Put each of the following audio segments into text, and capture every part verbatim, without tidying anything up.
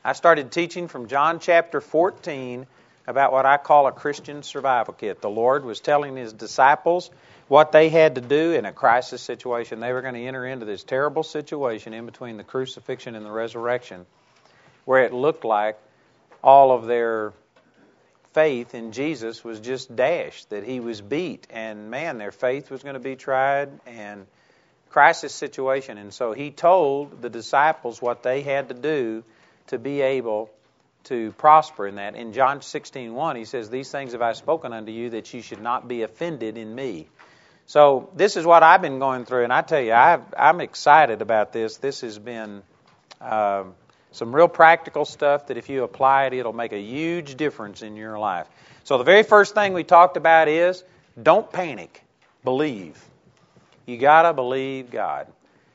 I started teaching from John chapter fourteen about what I call a Christian survival kit. The Lord was telling His disciples what they had to do in a crisis situation. They were going to enter into this terrible situation in between the crucifixion and the resurrection, where it looked like all of their faith in Jesus was just dashed, that He was beat, and man, their faith was going to be tried, and crisis situation. And so He told the disciples what they had to do to be able to prosper in that. In John sixteen one, He says, "These things have I spoken unto you, that you should not be offended in me." So this is what I've been going through, and I tell you, I've, I'm excited about this. This has been uh, some real practical stuff that if you apply it, it'll make a huge difference in your life. So the very first thing we talked about is don't panic, believe. You got to believe God.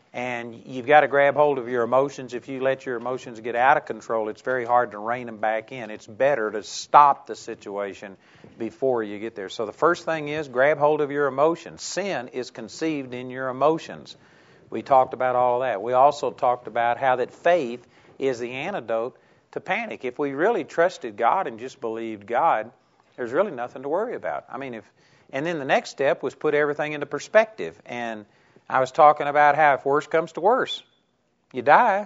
And you've got to grab hold of your emotions. If you let your emotions get out of control, it's very hard to rein them back in. It's better to stop the situation before you get there. So the first thing is grab hold of your emotions. Sin is conceived in your emotions. We talked about all of that. We also talked about how that faith is the antidote to panic. If we really trusted God and just believed God, there's really nothing to worry about. I mean, if and then the next step was put everything into perspective. And I was talking about how if worse comes to worse, you die.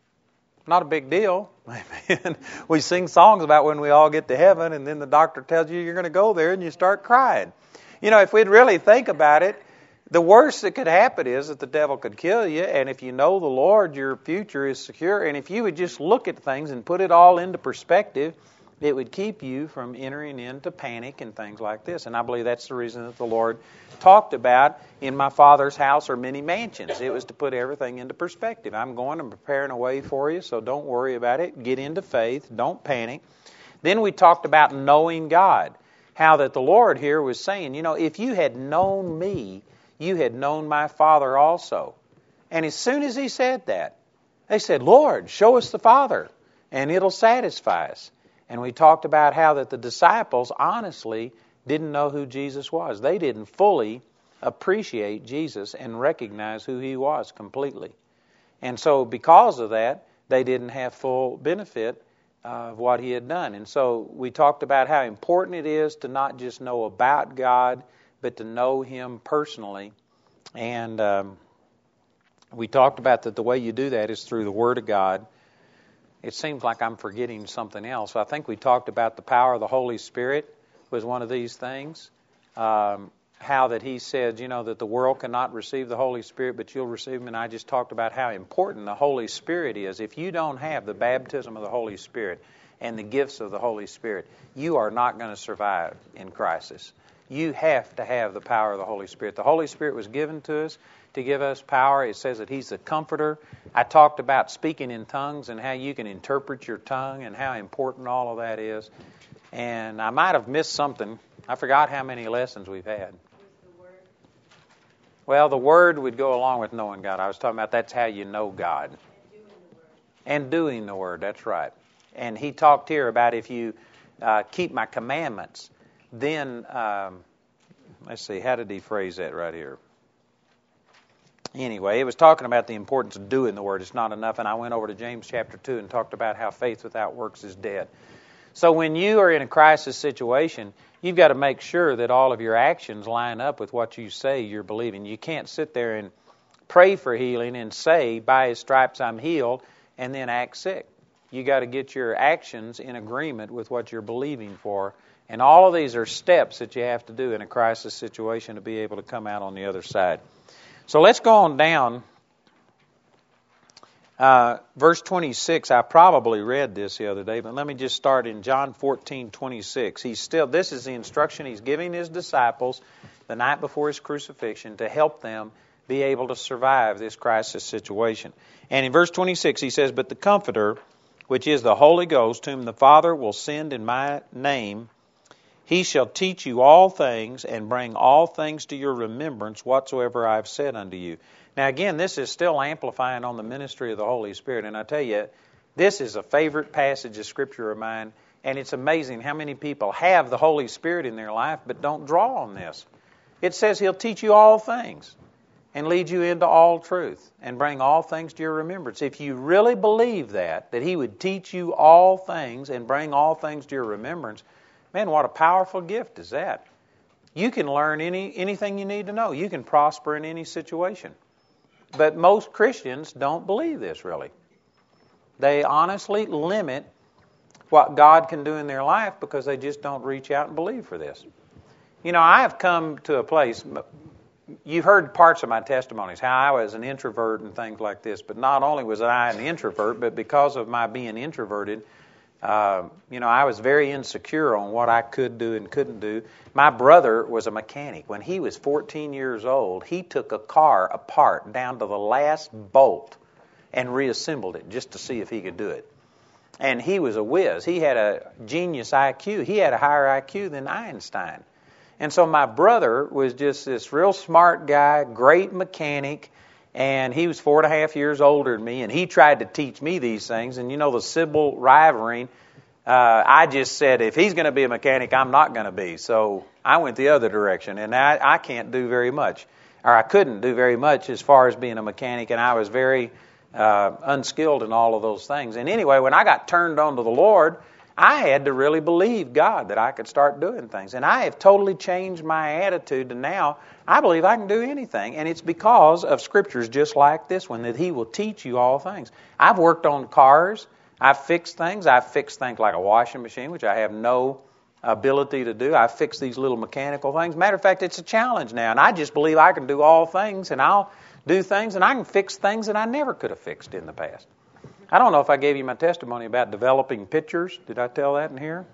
Not a big deal. Amen. We sing songs about when we all get to heaven, and then the doctor tells you you're going to go there, and you start crying. You know, if we'd really think about it, the worst that could happen is that the devil could kill you, and if you know the Lord, your future is secure. And if you would just look at things and put it all into perspective, it would keep you from entering into panic and things like this. And I believe that's the reason that the Lord talked about in my Father's house are many mansions. It was to put everything into perspective. I'm going and preparing a way for you, so don't worry about it. Get into faith. Don't panic. Then we talked about knowing God. How that the Lord here was saying, you know, if you had known me, you had known my Father also. And as soon as He said that, they said, Lord, show us the Father, and it'll satisfy us. And we talked about how that the disciples honestly didn't know who Jesus was. They didn't fully appreciate Jesus and recognize who He was completely. And so because of that, they didn't have full benefit of what He had done. And so we talked about how important it is to not just know about God, but to know Him personally. And um, we talked about that the way you do that is through the Word of God. It seems like I'm forgetting something else. I think we talked about the power of the Holy Spirit was one of these things. Um, how that He said, you know, that the world cannot receive the Holy Spirit, but you'll receive Him. And I just talked about how important the Holy Spirit is. If you don't have the baptism of the Holy Spirit and the gifts of the Holy Spirit, you are not going to survive in crisis. You have to have the power of the Holy Spirit. The Holy Spirit was given to us to give us power. It says that He's the comforter. I talked about speaking in tongues and how you can interpret your tongue and how important all of that is. And I might have missed something. I forgot how many lessons we've had. Well, the Word would go along with knowing God. I was talking about that's how you know God. And doing the Word, that's right. And he talked here about if you uh, keep my commandments, then, um, let's see, how did he phrase that right here? Anyway, it was talking about the importance of doing the Word. It's not enough. And I went over to James chapter two and talked about how faith without works is dead. So when you are in a crisis situation, you've got to make sure that all of your actions line up with what you say you're believing. You can't sit there and pray for healing and say, by His stripes I'm healed, and then act sick. You got to get your actions in agreement with what you're believing for. And all of these are steps that you have to do in a crisis situation to be able to come out on the other side. So let's go on down. Uh, verse twenty-six, I probably read this the other day, but let me just start in John fourteen twenty-six. He's still, this is the instruction He's giving His disciples the night before His crucifixion to help them be able to survive this crisis situation. And in verse twenty-six He says, but the Comforter, which is the Holy Ghost, whom the Father will send in my name, He shall teach you all things and bring all things to your remembrance whatsoever I have said unto you. Now again, this is still amplifying on the ministry of the Holy Spirit. And I tell you, this is a favorite passage of Scripture of mine. And it's amazing how many people have the Holy Spirit in their life but don't draw on this. It says He'll teach you all things. and lead you into all truth and bring all things to your remembrance. If you really believe that, that He would teach you all things and bring all things to your remembrance, man, what a powerful gift is that. You can learn any anything you need to know. You can prosper in any situation. But most Christians don't believe this, really. They honestly limit what God can do in their life because they just don't reach out and believe for this. You know, I have come to a place, you've heard parts of my testimonies, how I was an introvert and things like this, but not only was I an introvert, but because of my being introverted, uh, you know, I was very insecure on what I could do and couldn't do. My brother was a mechanic. When he was fourteen years old, he took a car apart down to the last bolt and reassembled it just to see if he could do it. And he was a whiz. He had a genius I Q. He had a higher I Q than Einstein. And so my brother was just this real smart guy, great mechanic, and he was four and a half years older than me, and he tried to teach me these things. And you know, the civil rivalry, uh, I just said, if he's going to be a mechanic, I'm not going to be. So I went the other direction, and I, I can't do very much, or I couldn't do very much as far as being a mechanic, and I was very uh, unskilled in all of those things. And anyway, when I got turned on to the Lord, I had to really believe God that I could start doing things. And I have totally changed my attitude to now I believe I can do anything. And it's because of scriptures just like this one, that He will teach you all things. I've worked on cars. I've fixed things. I've fixed things like a washing machine, which I have no ability to do. I've fixed these little mechanical things. Matter of fact, it's a challenge now. And I just believe I can do all things, and I'll do things, and I can fix things that I never could have fixed in the past. I don't know if I gave you my testimony about developing pictures. Did I tell that in here?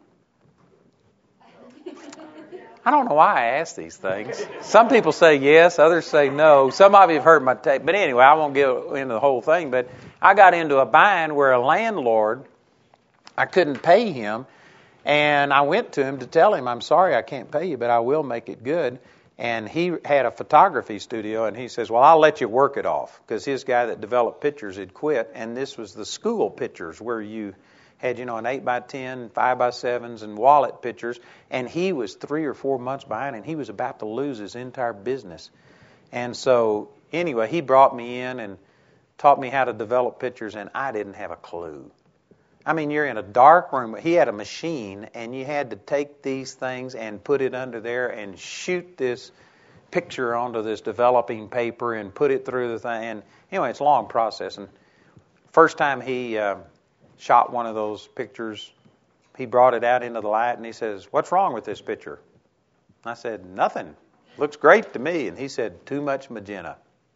I don't know why I ask these things. Some people say yes, others say no. Some of you have heard my tape. But anyway, I won't get into the whole thing. But I got into a bind where a landlord, I couldn't pay him. And I went to him to tell him, I'm sorry, I can't pay you, but I will make it good. And he had a photography studio, and he says, well, I'll let you work it off, because his guy that developed pictures had quit, and this was the school pictures where you had, you know, an eight by ten, five by sevens, and wallet pictures, and he was three or four months behind, and he was about to lose his entire business. And so, anyway, he brought me in and taught me how to develop pictures, and I didn't have a clue. I mean, you're in a dark room. He had a machine, and you had to take these things and put it under there and shoot this picture onto this developing paper and put it through the thing. And anyway, it's a long process. And first time he uh, shot one of those pictures, he brought it out into the light, and he says, what's wrong with this picture? I said, nothing. Looks great to me. And he said, too much magenta.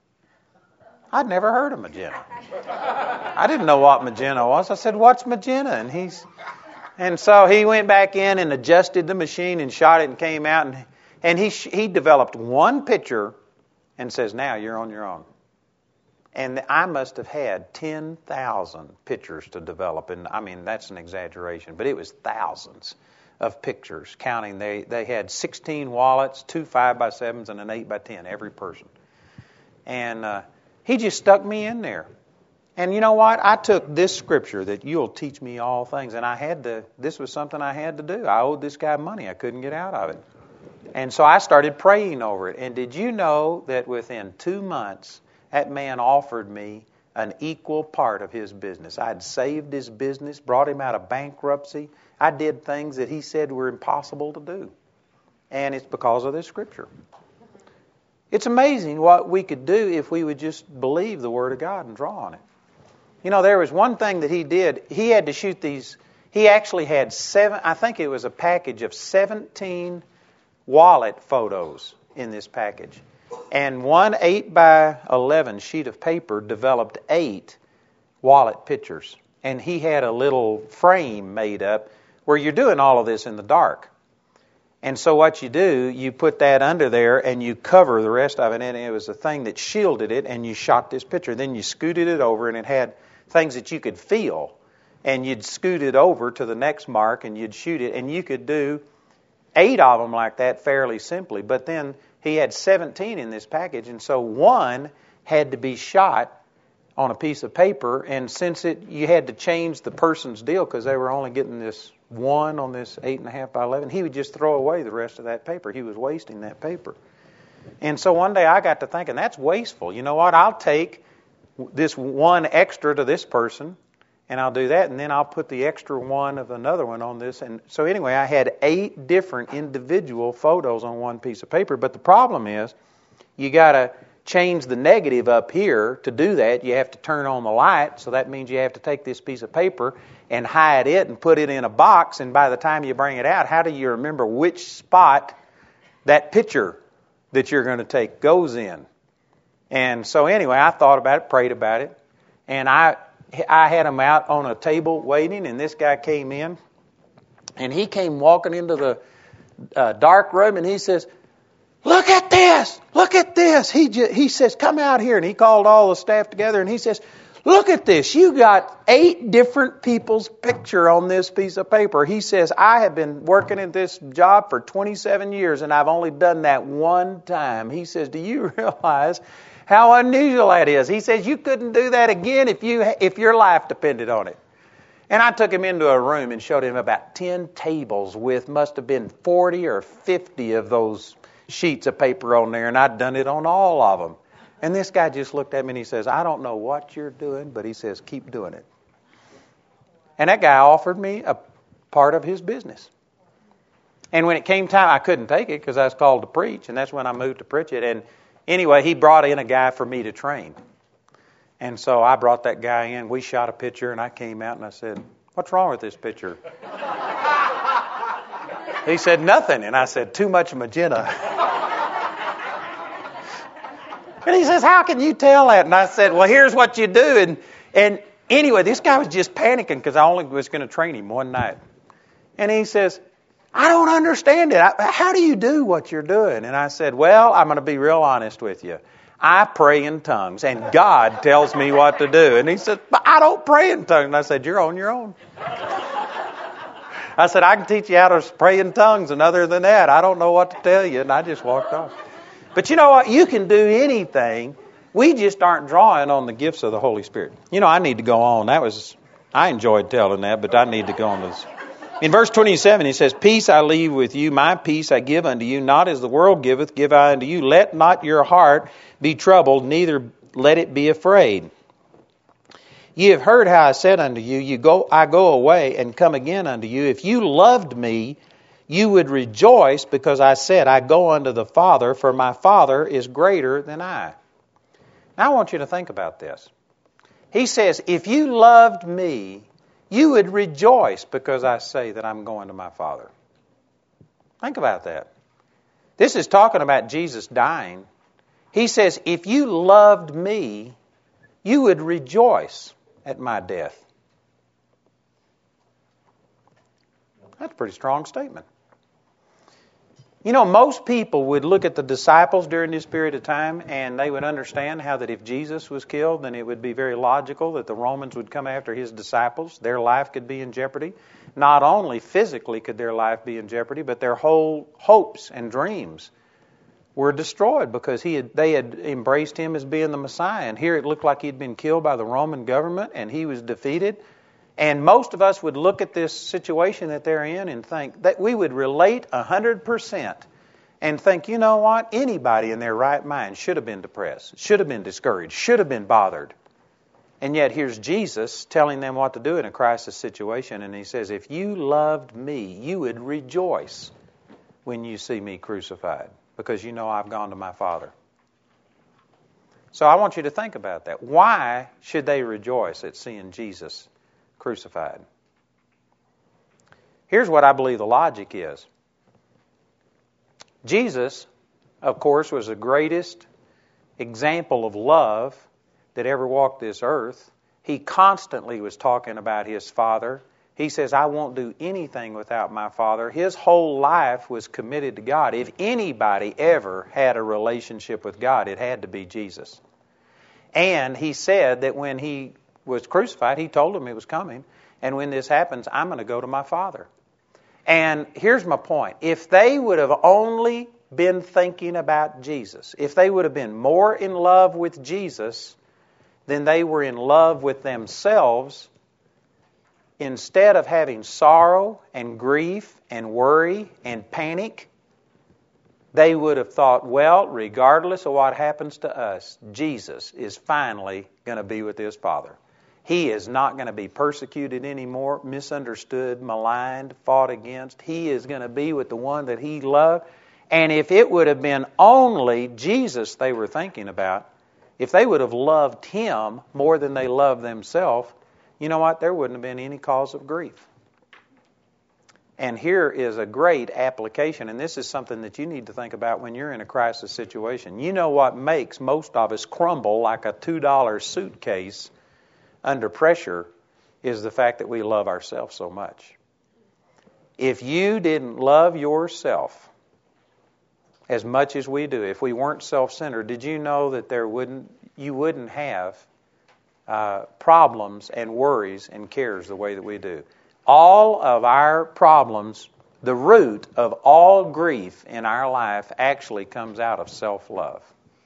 I'd never heard of magenta. I didn't know what magenta was. I said, what's magenta? And he's, and so he went back in and adjusted the machine and shot it and came out. And, and he he developed one picture and says, now you're on your own. And I must have had ten thousand pictures to develop. And I mean, that's an exaggeration, but it was thousands of pictures, counting. They, they had sixteen wallets, two five by sevens, and an eight by ten, every person. And uh, he just stuck me in there. And you know what? I took this scripture that you'll teach me all things, and I had to, this was something I had to do. I owed this guy money. I couldn't get out of it. And so I started praying over it. And did you know that within two months, that man offered me an equal part of his business? I'd saved his business, brought him out of bankruptcy. I did things that he said were impossible to do. And it's because of this scripture. It's amazing what we could do if we would just believe the Word of God and draw on it. You know, there was one thing that he did. He had to shoot these. He actually had seven, I think it was a package of seventeen wallet photos in this package. And one eight by eleven sheet of paper developed eight wallet pictures. And he had a little frame made up where you're doing all of this in the dark. And so what you do, you put that under there and you cover the rest of it. And it was a thing that shielded it, and you shot this picture. Then you scooted it over, and it had things that you could feel. And you'd scoot it over to the next mark, and you'd shoot it. And you could do eight of them like that fairly simply. But then he had seventeen in this package, and so one had to be shot on a piece of paper. And since it, you had to change the person's deal because they were only getting this one on this eight and a half by eleven, he would just throw away the rest of that paper. He was wasting that paper. And so one day I got to thinking, that's wasteful. You know what? I'll take this one extra to this person, and I'll do that, and then I'll put the extra one of another one on this. And so anyway, I had eight different individual photos on one piece of paper. But the problem is, you got to change the negative up here. To do that, you have to turn on the light. So that means you have to take this piece of paper and hide it and put it in a box. And by the time you bring it out, how do you remember which spot that picture that you're going to take goes in? And so anyway, I thought about it, prayed about it, and I I had him out on a table waiting, and this guy came in, and he came walking into the uh, dark room, and he says, "Look at this! Look at this!" He just, he says, "Come out here," and he called all the staff together, and he says, "Look at this! You got eight different people's picture on this piece of paper." He says, "I have been working at this job for twenty-seven years, and I've only done that one time." He says, "Do you realize how unusual that is?" He says, "You couldn't do that again if you if your life depended on it." And I took him into a room and showed him about ten tables with must have been forty or fifty of those sheets of paper on there, and I'd done it on all of them. And this guy just looked at me and he says, "I don't know what you're doing," but he says, "Keep doing it." And that guy offered me a part of his business. And when it came time, I couldn't take it because I was called to preach, and that's when I moved to Pritchett. And anyway, he brought in a guy for me to train. And so I brought that guy in. We shot a picture, and I came out and I said, "What's wrong with this picture?" He said, "Nothing." And I said, "Too much magenta." And he says, "How can you tell that?" And I said, "Well, here's what you do." And and anyway, this guy was just panicking because I only was going to train him one night. And he says, "I don't understand it. I, how do you do what you're doing?" And I said, "Well, I'm going to be real honest with you. I pray in tongues, and God tells me what to do." And he said, "But I don't pray in tongues." And I said, "You're on your own." I said, "I can teach you how to pray in tongues, and other than that, I don't know what to tell you." And I just walked off. But you know what? You can do anything. We just aren't drawing on the gifts of the Holy Spirit. You know, I need to go on. That was, I enjoyed telling that, but I need to go on this. In verse twenty-seven, he says, "Peace I leave with you, my peace I give unto you, not as the world giveth, give I unto you. Let not your heart be troubled, neither let it be afraid. Ye have heard how I said unto you, you go, I go away and come again unto you. If you loved me, you would rejoice, because I said, I go unto the Father, for my Father is greater than I." Now I want you to think about this. He says, if you loved me, you would rejoice because I say that I'm going to my Father. Think about that. This is talking about Jesus dying. He says, if you loved me, you would rejoice at my death. That's a pretty strong statement. You know, most people would look at the disciples during this period of time, and they would understand how that if Jesus was killed, then it would be very logical that the Romans would come after his disciples. Their life could be in jeopardy. Not only physically could their life be in jeopardy, but their whole hopes and dreams were destroyed because he had, they had embraced him as being the Messiah. And here it looked like he'd been killed by the Roman government, and he was defeated. And most of us would look at this situation that they're in and think that we would relate one hundred percent and think, you know what? Anybody in their right mind should have been depressed, should have been discouraged, should have been bothered. And yet here's Jesus telling them what to do in a crisis situation. And he says, if you loved me, you would rejoice when you see me crucified, because you know I've gone to my Father. So I want you to think about that. Why should they rejoice at seeing Jesus crucified? Here's what I believe the logic is. Jesus, of course, was the greatest example of love that ever walked this earth. He constantly was talking about his Father. He says, I won't do anything without my Father. His whole life was committed to God. If anybody ever had a relationship with God, it had to be Jesus. And he said that when he was crucified, he told them it was coming. And when this happens, I'm going to go to my Father. And here's my point. If they would have only been thinking about Jesus, if they would have been more in love with Jesus than they were in love with themselves, instead of having sorrow and grief and worry and panic, they would have thought, well, regardless of what happens to us, Jesus is finally going to be with His Father. He is not going to be persecuted anymore, misunderstood, maligned, fought against. He is going to be with the one that He loved. And if it would have been only Jesus they were thinking about, if they would have loved Him more than they loved themselves, you know what? There wouldn't have been any cause of grief. And here is a great application, and this is something that you need to think about when you're in a crisis situation. You know what makes most of us crumble like a two dollar suitcase under pressure is the fact that we love ourselves so much. If you didn't love yourself as much as we do, if we weren't self-centered, did you know that there wouldn't you wouldn't have uh, problems and worries and cares the way that we do? All of our problems, the root of all grief in our life actually comes out of self-love.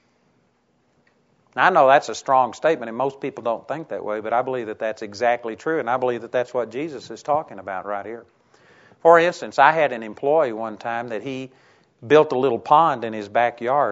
Now, I know that's a strong statement, and most people don't think that way, but I believe that that's exactly true, and I believe that that's what Jesus is talking about right here. For instance, I had an employee one time that he built a little pond in his backyard,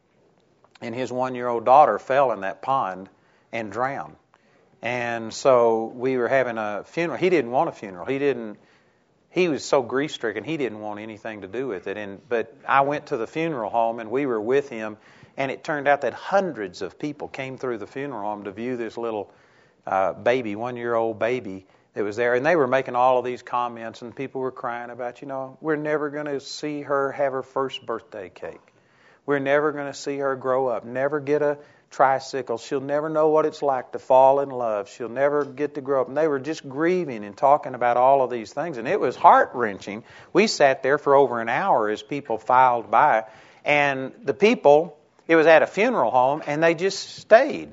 and his one-year-old daughter fell in that pond and drowned. And so we were having a funeral. He didn't want a funeral. He didn't. He was so grief-stricken, he didn't want anything to do with it. And but I went to the funeral home, and we were with him, and it turned out that hundreds of people came through the funeral home to view this little uh, baby, one-year-old baby that was there. And they were making all of these comments, and people were crying about, you know, we're never going to see her have her first birthday cake. We're never going to see her grow up, never get a tricycle. She'll never know what it's like to fall in love. She'll never get to grow up. And they were just grieving and talking about all of these things. And it was heart-wrenching. We sat there for over an hour as people filed by. And the people, it was at a funeral home, and they just stayed.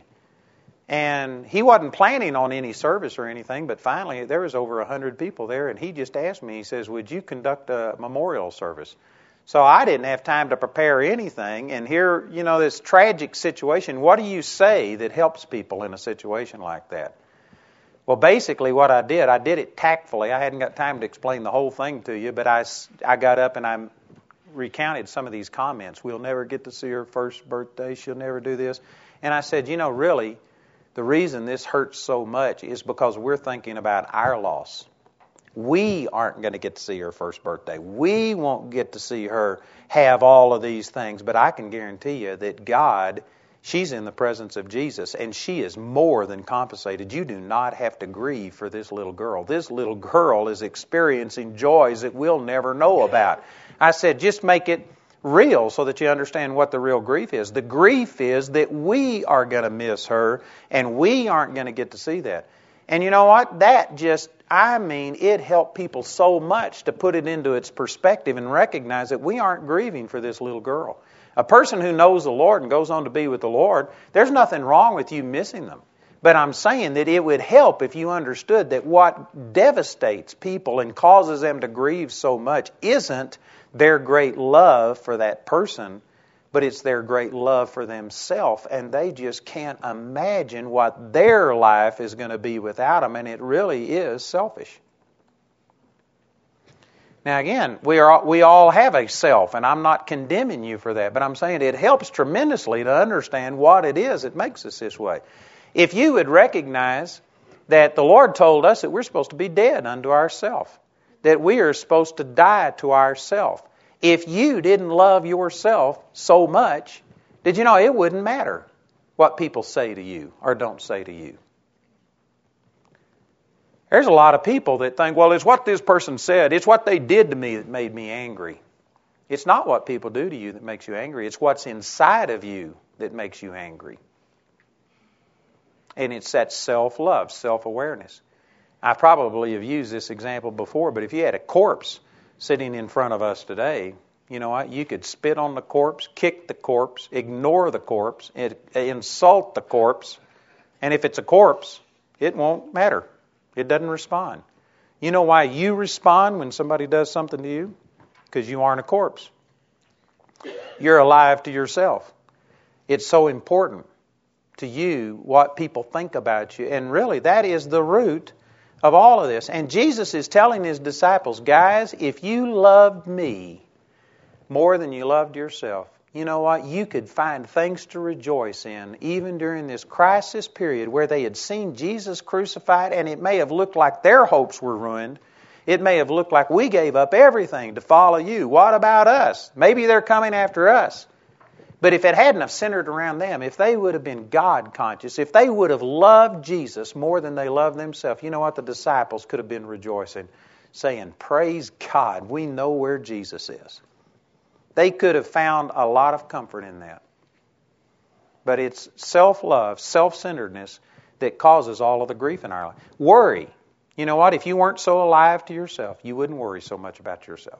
And he wasn't planning on any service or anything, but finally there was over a hundred people there, and he just asked me, he says, would you conduct a memorial service? So I didn't have time to prepare anything, and here, you know, this tragic situation, what do you say that helps people in a situation like that? Well, basically what I did, I did it tactfully. I hadn't got time to explain the whole thing to you, but I, I got up and I recounted some of these comments. We'll never get to see her first birthday. She'll never do this. And I said, you know, really, the reason this hurts so much is because we're thinking about our loss. We aren't going to get to see her first birthday. We won't get to see her have all of these things. But I can guarantee you that God, she's in the presence of Jesus, and she is more than compensated. You do not have to grieve for this little girl. This little girl is experiencing joys that we'll never know about. I said, just make it real so that you understand what the real grief is. The grief is that we are going to miss her, and we aren't going to get to see that. And you know what? That just, I mean, it helped people so much to put it into its perspective and recognize that we aren't grieving for this little girl. A person who knows the Lord and goes on to be with the Lord, there's nothing wrong with you missing them. But I'm saying that it would help if you understood that what devastates people and causes them to grieve so much isn't their great love for that person, but it's their great love for themselves, and they just can't imagine what their life is going to be without them, and it really is selfish. Now again, we are we all have a self, and I'm not condemning you for that, but I'm saying it helps tremendously to understand what it is that makes us this way. If you would recognize that the Lord told us that we're supposed to be dead unto ourselves, that we are supposed to die to ourselves. If you didn't love yourself so much, did you know it wouldn't matter what people say to you or don't say to you? There's a lot of people that think, well, it's what this person said. It's what they did to me that made me angry. It's not what people do to you that makes you angry. It's what's inside of you that makes you angry. And it's that self-love, self-awareness. I probably have used this example before, but if you had a corpse sitting in front of us today, you know what? You could spit on the corpse, kick the corpse, ignore the corpse, insult the corpse, and if it's a corpse, it won't matter. It doesn't respond. You know why you respond when somebody does something to you? Because you aren't a corpse. You're alive to yourself. It's so important to you what people think about you, and really that is the root of all of this. And Jesus is telling His disciples, guys, if you loved me, more than you loved yourself, you know what? You could find things to rejoice in even during this crisis period where they had seen Jesus crucified, and it may have looked like their hopes were ruined. It may have looked like we gave up everything to follow you. What about us? Maybe they're coming after us. But if it hadn't have centered around them, if they would have been God conscious, if they would have loved Jesus more than they loved themselves, you know what? The disciples could have been rejoicing, saying, praise God, we know where Jesus is. They could have found a lot of comfort in that. But it's self-love, self-centeredness that causes all of the grief in our life. Worry. You know what? If you weren't so alive to yourself, you wouldn't worry so much about yourself.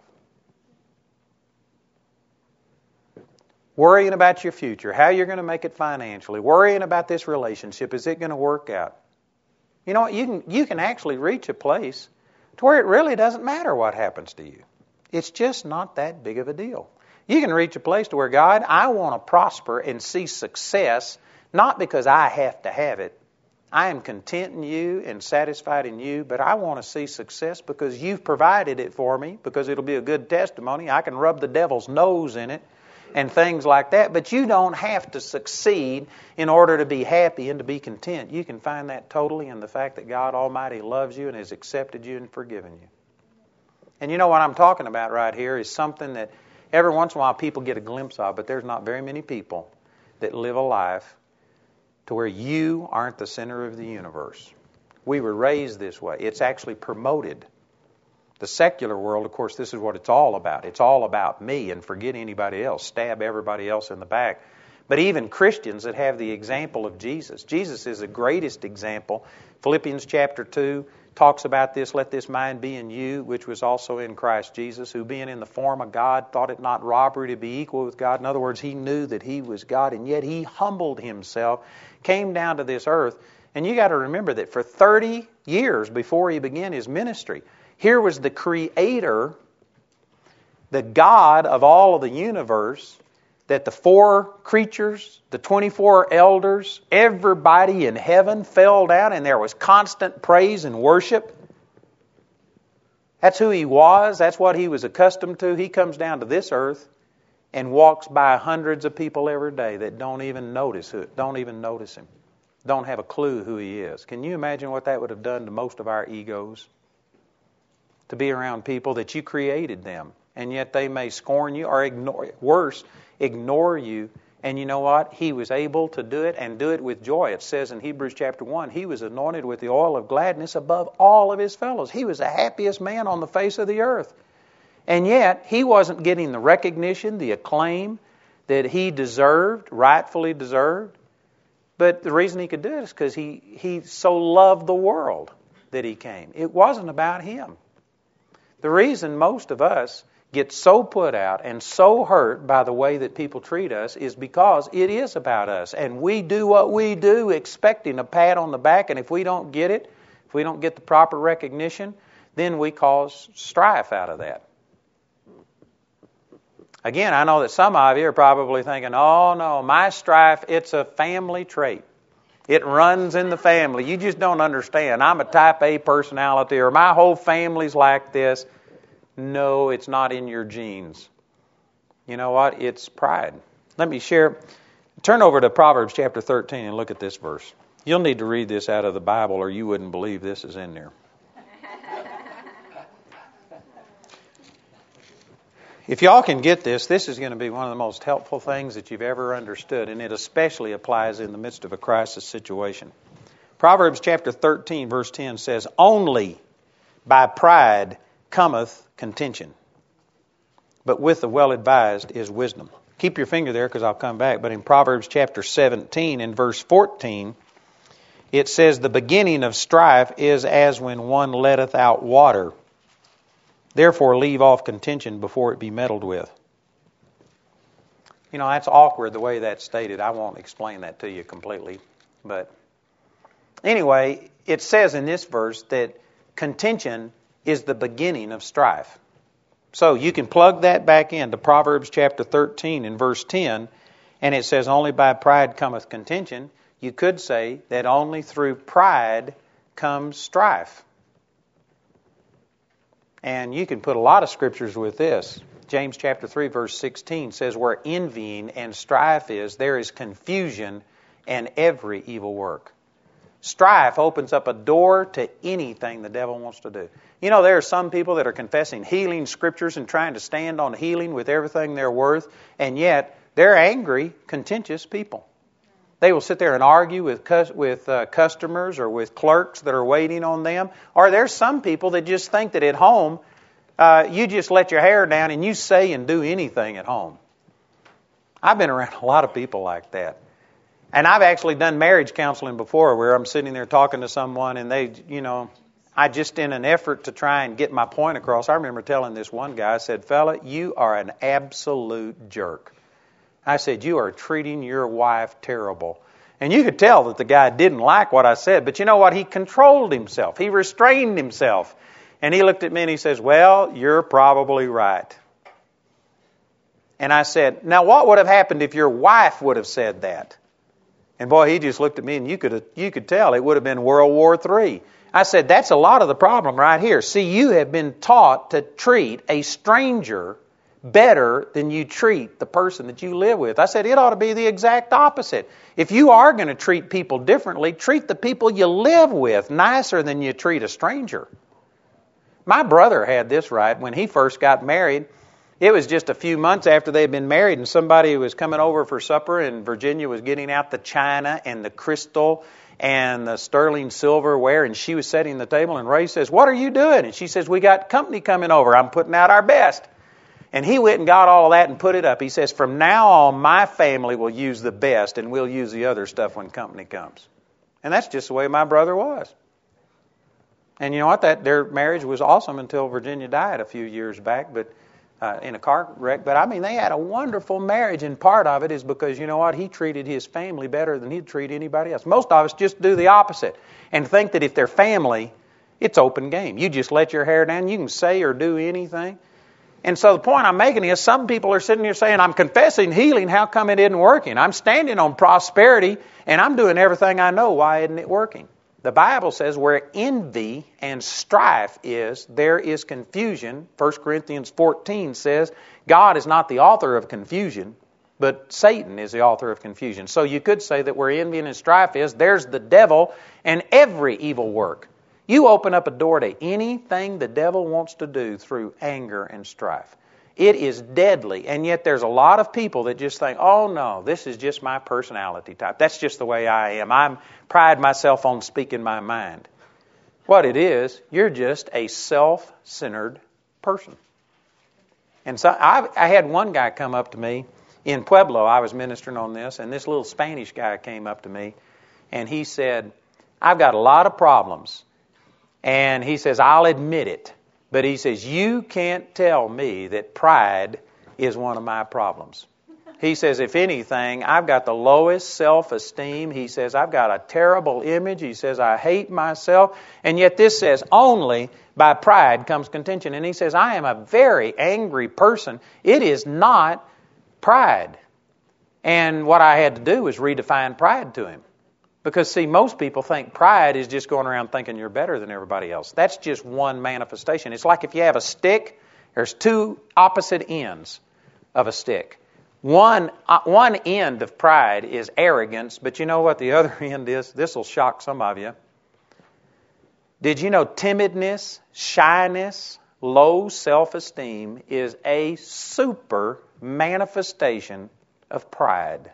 Worrying about your future, how you're going to make it financially, worrying about this relationship, is it going to work out? You know what? You can, you can actually reach a place to where it really doesn't matter what happens to you. It's just not that big of a deal. You can reach a place to where, God, I want to prosper and see success, not because I have to have it. I am content in you and satisfied in you, but I want to see success because you've provided it for me, because it'll be a good testimony. I can rub the devil's nose in it and things like that, but you don't have to succeed in order to be happy and to be content. You can find that totally in the fact that God Almighty loves you and has accepted you and forgiven you. And you know what I'm talking about right here is something that every once in a while people get a glimpse of, but there's not very many people that live a life to where you aren't the center of the universe. We were raised this way. It's actually promoted. The secular world, of course, this is what it's all about. It's all about me, and forget anybody else. Stab everybody else in the back. But even Christians that have the example of Jesus. Jesus is the greatest example. Philippians chapter two talks about this. Let this mind be in you, which was also in Christ Jesus, who being in the form of God, thought it not robbery to be equal with God. In other words, he knew that he was God, and yet he humbled himself, came down to this earth. And you got to remember that for thirty years before he began his ministry, here was the Creator, the God of all of the universe, that the four creatures, the twenty-four elders, everybody in heaven fell down, and there was constant praise and worship. That's who he was. That's what he was accustomed to. He comes down to this earth and walks by hundreds of people every day that don't even notice who, don't even notice him, don't have a clue who he is. Can you imagine what that would have done to most of our egos? To be around people that you created them, and yet they may scorn you or ignore, worse, ignore you. And you know what? He was able to do it, and do it with joy. It says in Hebrews chapter one, he was anointed with the oil of gladness above all of his fellows. He was the happiest man on the face of the earth. And yet, he wasn't getting the recognition, the acclaim that he deserved, rightfully deserved. But the reason he could do it is because he, he so loved the world that he came. It wasn't about him. The reason most of us get so put out and so hurt by the way that people treat us is because it is about us. And we do what we do expecting a pat on the back, and if we don't get it, if we don't get the proper recognition, then we cause strife out of that. Again, I know that some of you are probably thinking, oh no, my strife, it's a family trait. It runs in the family. You just don't understand. I'm a type A personality, or my whole family's like this. No, it's not in your genes. You know what? It's pride. Let me share. Turn over to Proverbs chapter thirteen and look at this verse. You'll need to read this out of the Bible, or you wouldn't believe this is in there. If y'all can get this, this is going to be one of the most helpful things that you've ever understood, and it especially applies in the midst of a crisis situation. Proverbs chapter thirteen, verse ten says, "Only by pride cometh contention, but with the well-advised is wisdom." Keep your finger there because I'll come back. But in Proverbs chapter seventeen and verse fourteen, it says, "The beginning of strife is as when one letteth out water. Therefore leave off contention before it be meddled with." You know, that's awkward the way that's stated. I won't explain that to you completely. But anyway, it says in this verse that contention is the beginning of strife. So you can plug that back into Proverbs chapter thirteen and verse ten, and it says, "Only by pride cometh contention." You could say that only through pride comes strife. And you can put a lot of scriptures with this. James chapter three, verse sixteen says, where envying and strife is, there is confusion and every evil work. Strife opens up a door to anything the devil wants to do. You know, there are some people that are confessing healing scriptures and trying to stand on healing with everything they're worth, and yet they're angry, contentious people. They will sit there and argue with cus- with uh, customers or with clerks that are waiting on them. Or there's some people that just think that at home, uh, you just let your hair down and you say and do anything at home. I've been around a lot of people like that. And I've actually done marriage counseling before where I'm sitting there talking to someone and they, you know, I just in an effort to try and get my point across, I remember telling this one guy, I said, fella, you are an absolute jerk. I said, you are treating your wife terrible. And you could tell that the guy didn't like what I said, but you know what? He controlled himself. He restrained himself. And he looked at me and he says, well, you're probably right. And I said, now what would have happened if your wife would have said that? And boy, he just looked at me and you could you could tell it would have been World War Three. I said, that's a lot of the problem right here. See, you have been taught to treat a stranger better than you treat the person that you live with. I said, it ought to be the exact opposite. If you are going to treat people differently, treat the people you live with nicer than you treat a stranger. My brother had this right when he first got married. It was just a few months after they had been married, and somebody was coming over for supper, and Virginia was getting out the china and the crystal and the sterling silverware, and she was setting the table, and Ray says, what are you doing? And she says, we got company coming over. I'm putting out our best. And he went and got all of that and put it up. He says, from now on, my family will use the best, and we'll use the other stuff when company comes. And that's just the way my brother was. And you know what? That their marriage was awesome until Virginia died a few years back, but Uh, in a car wreck. But I mean, they had a wonderful marriage, and part of it is because, you know what, he treated his family better than he'd treat anybody else. Most of us just do the opposite and think that if they're family, it's open game. You just let your hair down. You can say or do anything. And so the point I'm making is some people are sitting here saying, I'm confessing healing. How come it isn't working? I'm standing on prosperity, and I'm doing everything I know. Why isn't it working? The Bible says where envy and strife is, there is confusion. First Corinthians fourteen says God is not the author of confusion, but Satan is the author of confusion. So you could say that where envy and strife is, there's the devil and every evil work. You open up a door to anything the devil wants to do through anger and strife. It is deadly, and yet there's a lot of people that just think, oh no, this is just my personality type. That's just the way I am. I pride myself on speaking my mind. What it is, you're just a self-centered person. And so I, I had one guy come up to me in Pueblo. I was ministering on this, and this little Spanish guy came up to me, and he said, I've got a lot of problems. And he says, I'll admit it. But he says, you can't tell me that pride is one of my problems. He says, if anything, I've got the lowest self-esteem. He says, I've got a terrible image. He says, I hate myself. And yet this says, only by pride comes contention. And he says, I am a very angry person. It is not pride. And what I had to do was redefine pride to him. Because, see, most people think pride is just going around thinking you're better than everybody else. That's just one manifestation. It's like if you have a stick, there's two opposite ends of a stick. One, uh, one end of pride is arrogance, but you know what the other end is? This will shock some of you. Did you know timidness, shyness, low self-esteem is a super manifestation of pride?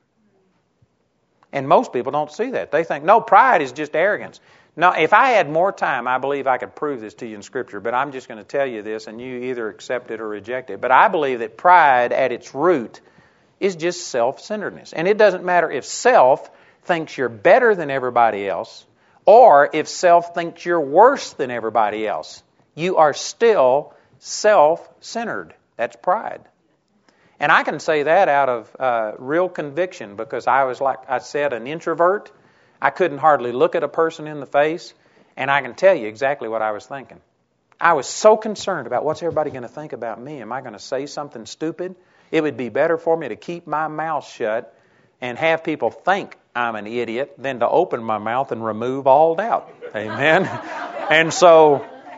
And most people don't see that. They think, no, pride is just arrogance. Now, if I had more time, I believe I could prove this to you in Scripture, but I'm just going to tell you this, and you either accept it or reject it. But I believe that pride at its root is just self-centeredness. And it doesn't matter if self thinks you're better than everybody else, or if self thinks you're worse than everybody else. You are still self-centered. That's pride. And I can say that out of uh, real conviction because I was, like I said, an introvert. I couldn't hardly look at a person in the face, and I can tell you exactly what I was thinking. I was so concerned about what's everybody going to think about me. Am I going to say something stupid? It would be better for me to keep my mouth shut and have people think I'm an idiot than to open my mouth and remove all doubt. Amen? And so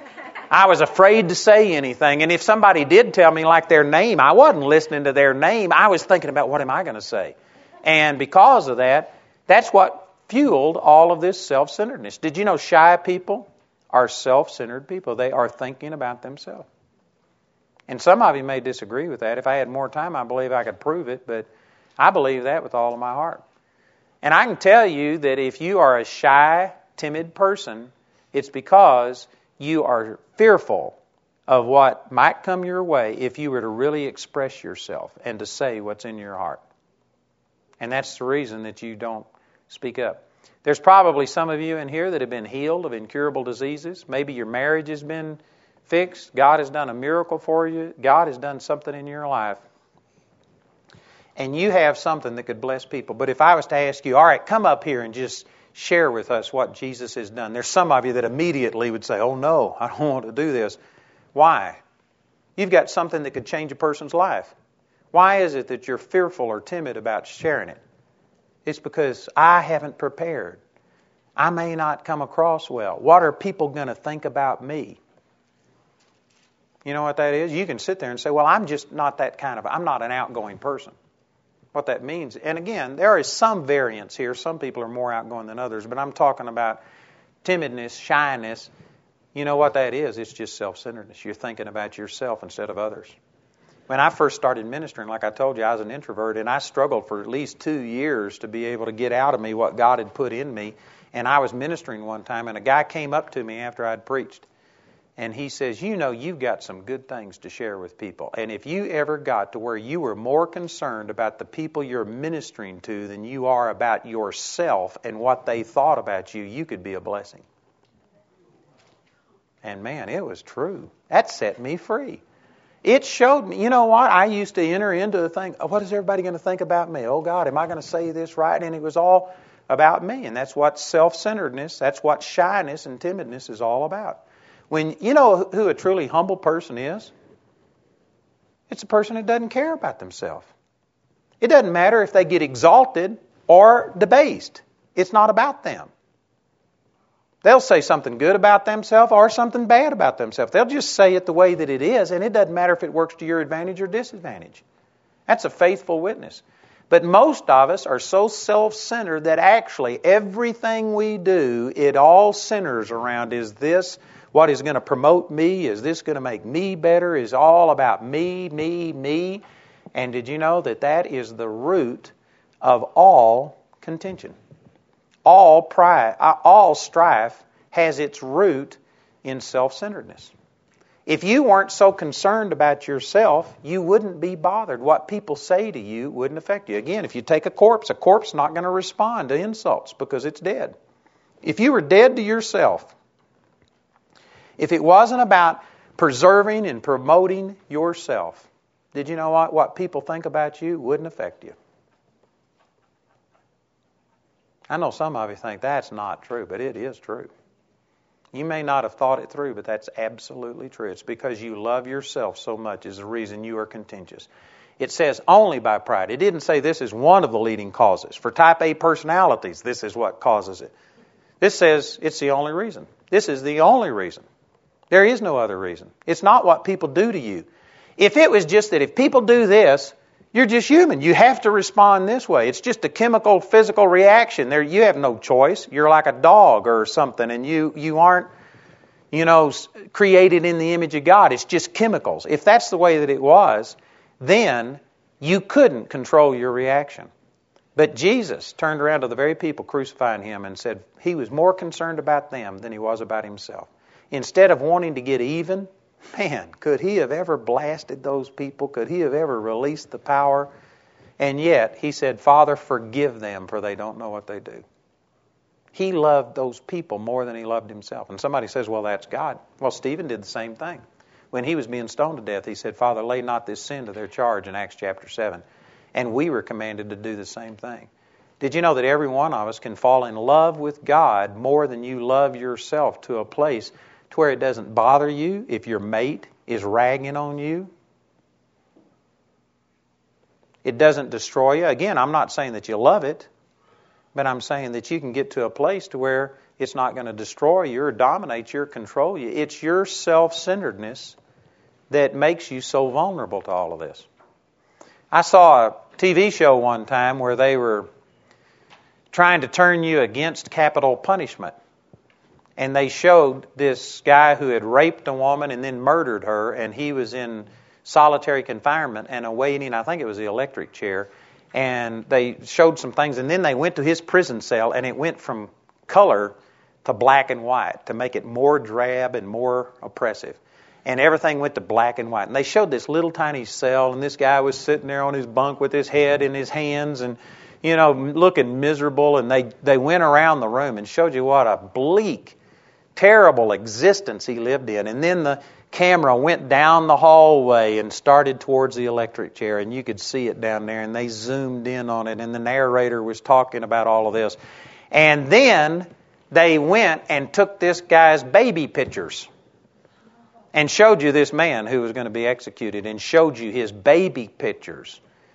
I was afraid to say anything. And if somebody did tell me like their name, I wasn't listening to their name. I was thinking about, what am I going to say? And because of that, that's what fueled all of this self-centeredness. Did you know shy people are self-centered people? They are thinking about themselves. And some of you may disagree with that. If I had more time, I believe I could prove it, but I believe that with all of my heart. And I can tell you that if you are a shy, timid person, it's because you are fearful of what might come your way if you were to really express yourself and to say what's in your heart. And that's the reason that you don't speak up. There's probably some of you in here that have been healed of incurable diseases. Maybe your marriage has been fixed. God has done a miracle for you. God has done something in your life. And you have something that could bless people. But if I was to ask you, all right, come up here and just share with us what Jesus has done. There's some of you that immediately would say, oh no, I don't want to do this. Why? You've got something that could change a person's life. Why is it that you're fearful or timid about sharing it? It's because I haven't prepared. I may not come across well. What are people going to think about me? You know what that is? You can sit there and say, well, I'm just not that kind of, I'm not an outgoing person. What that means, and again, there is some variance here. Some people are more outgoing than others, but I'm talking about timidness, shyness. You know what that is? It's just self-centeredness. You're thinking about yourself instead of others. When I first started ministering, like I told you, I was an introvert, and I struggled for at least two years to be able to get out of me what God had put in me. And I was ministering one time, and a guy came up to me after I'd preached, and he says, you know, you've got some good things to share with people. And if you ever got to where you were more concerned about the people you're ministering to than you are about yourself and what they thought about you, you could be a blessing. And man, it was true. That set me free. It showed me, you know what? I used to enter into the thing, oh, what is everybody going to think about me? Oh God, am I going to say this right? And it was all about me. And that's what self-centeredness, that's what shyness and timidness is all about. When you know who a truly humble person is? It's a person that doesn't care about themselves. It doesn't matter if they get exalted or debased. It's not about them. They'll say something good about themselves or something bad about themselves. They'll just say it the way that it is, and it doesn't matter if it works to your advantage or disadvantage. That's a faithful witness. But most of us are so self-centered that actually everything we do, it all centers around, is this what is going to promote me? Is this going to make me better? Is all about me, me, me? And did you know that that is the root of all contention? All pride, all strife has its root in self-centeredness. If you weren't so concerned about yourself, you wouldn't be bothered. What people say to you wouldn't affect you. Again, if you take a corpse, a corpse is not going to respond to insults because it's dead. If you were dead to yourself, if it wasn't about preserving and promoting yourself, did you know what? What people think about you wouldn't affect you. I know some of you think that's not true, but it is true. You may not have thought it through, but that's absolutely true. It's because you love yourself so much is the reason you are contentious. It says only by pride. It didn't say this is one of the leading causes. For type A personalities, this is what causes it. This says it's the only reason. This is the only reason. There is no other reason. It's not what people do to you. If it was just that if people do this, you're just human. You have to respond this way. It's just a chemical, physical reaction. There, you have no choice. You're like a dog or something, and you, you aren't, you know, created in the image of God. It's just chemicals. If that's the way that it was, then you couldn't control your reaction. But Jesus turned around to the very people crucifying Him and said He was more concerned about them than He was about Himself. Instead of wanting to get even, man, could He have ever blasted those people? Could He have ever released the power? And yet, He said, Father, forgive them, for they don't know what they do. He loved those people more than He loved Himself. And somebody says, well, that's God. Well, Stephen did the same thing. When he was being stoned to death, he said, Father, lay not this sin to their charge in Acts chapter seven. And we were commanded to do the same thing. Did you know that every one of us can fall in love with God more than you love yourself to a place to where it doesn't bother you if your mate is ragging on you? It doesn't destroy you. Again, I'm not saying that you love it, but I'm saying that you can get to a place to where It's not going to destroy you or dominate you or control you. It's your self-centeredness that makes you so vulnerable to all of this. I saw a T V show one time where they were trying to turn you against capital punishment. And they showed this guy who had raped a woman and then murdered her, and he was in solitary confinement and awaiting, I think it was the electric chair. And they showed some things, and then they went to his prison cell, and it went from color to black and white to make it more drab and more oppressive. And everything went to black and white. And they showed this little tiny cell, and this guy was sitting there on his bunk with his head in his hands and, you know, looking miserable. And they, they went around the room and showed you what a bleak, terrible existence he lived in. And then the camera went down the hallway and started towards the electric chair, and you could see it down there, and they zoomed in on it, and the narrator was talking about all of this. And then they went and took this guy's baby pictures and showed you this man who was going to be executed and showed you his baby pictures.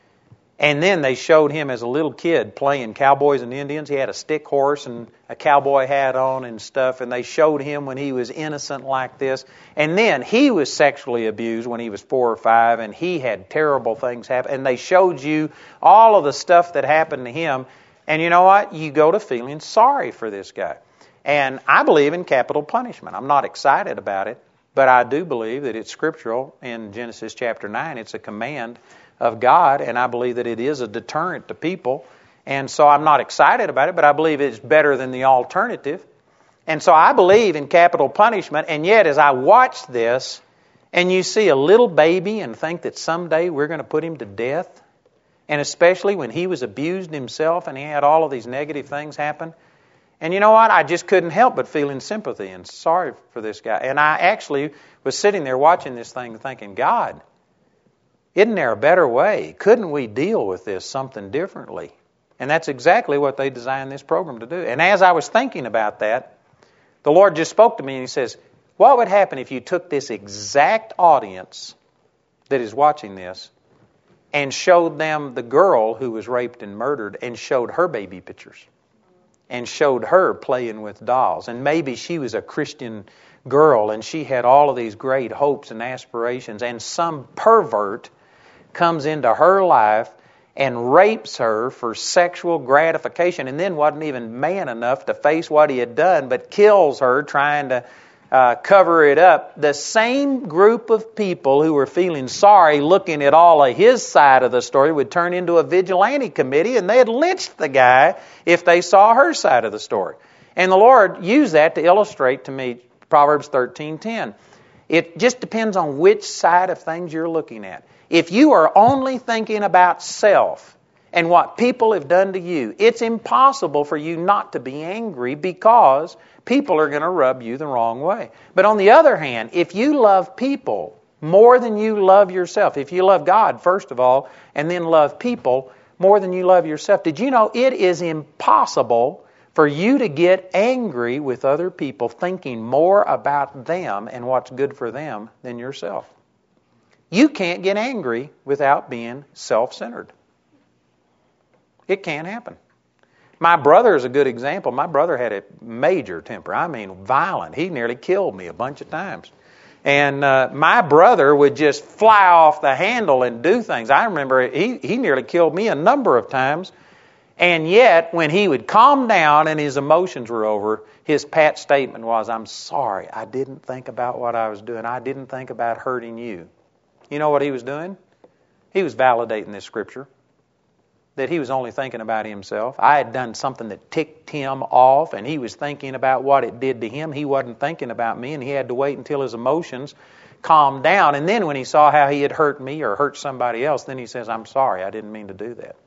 And then they showed him as a little kid playing cowboys and Indians. He had a stick horse and a cowboy hat on and stuff, and they showed him when he was innocent like this. And then he was sexually abused when he was four or five, and he had terrible things happen. And they showed you all of the stuff that happened to him. And you know what? You go to feeling sorry for this guy. And I believe in capital punishment. I'm not excited about it, but I do believe that it's scriptural in Genesis chapter nine. It's a command of God, and I believe that it is a deterrent to people. And so I'm not excited about it, but I believe it's better than the alternative. And so I believe in capital punishment, and yet as I watch this, and you see a little baby and think that someday we're going to put him to death, and especially when he was abused himself and he had all of these negative things happen, and you know what? I just couldn't help but feeling sympathy and sorry for this guy. And I actually was sitting there watching this thing thinking, God, isn't there a better way? Couldn't we deal with this something differently? And that's exactly what they designed this program to do. And as I was thinking about that, the Lord just spoke to me and He says, what would happen if you took this exact audience that is watching this and showed them the girl who was raped and murdered and showed her baby pictures and showed her playing with dolls? And maybe she was a Christian girl and she had all of these great hopes and aspirations, and some pervert comes into her life and rapes her for sexual gratification, and then wasn't even man enough to face what he had done, but kills her trying to uh, cover it up. The same group of people who were feeling sorry looking at all of his side of the story would turn into a vigilante committee, and they'd lynch the guy if they saw her side of the story. And the Lord used that to illustrate to me Proverbs thirteen ten. It just depends on which side of things you're looking at. If you are only thinking about self and what people have done to you, it's impossible for you not to be angry because people are going to rub you the wrong way. But on the other hand, if you love people more than you love yourself, if you love God first of all and then love people more than you love yourself, did you know it is impossible for you to get angry with other people thinking more about them and what's good for them than yourself? You can't get angry without being self-centered. It can't happen. My brother is a good example. My brother had a major temper. I mean, violent. He nearly killed me a bunch of times. And uh, my brother would just fly off the handle and do things. I remember he, he nearly killed me a number of times. And yet, when he would calm down and his emotions were over, his pat statement was, I'm sorry, I didn't think about what I was doing. I didn't think about hurting you. You know what he was doing? He was validating this scripture, that he was only thinking about himself. I had done something that ticked him off, and he was thinking about what it did to him. He wasn't thinking about me, and he had to wait until his emotions calmed down. And then when he saw how he had hurt me or hurt somebody else, then he says, I'm sorry, I didn't mean to do that.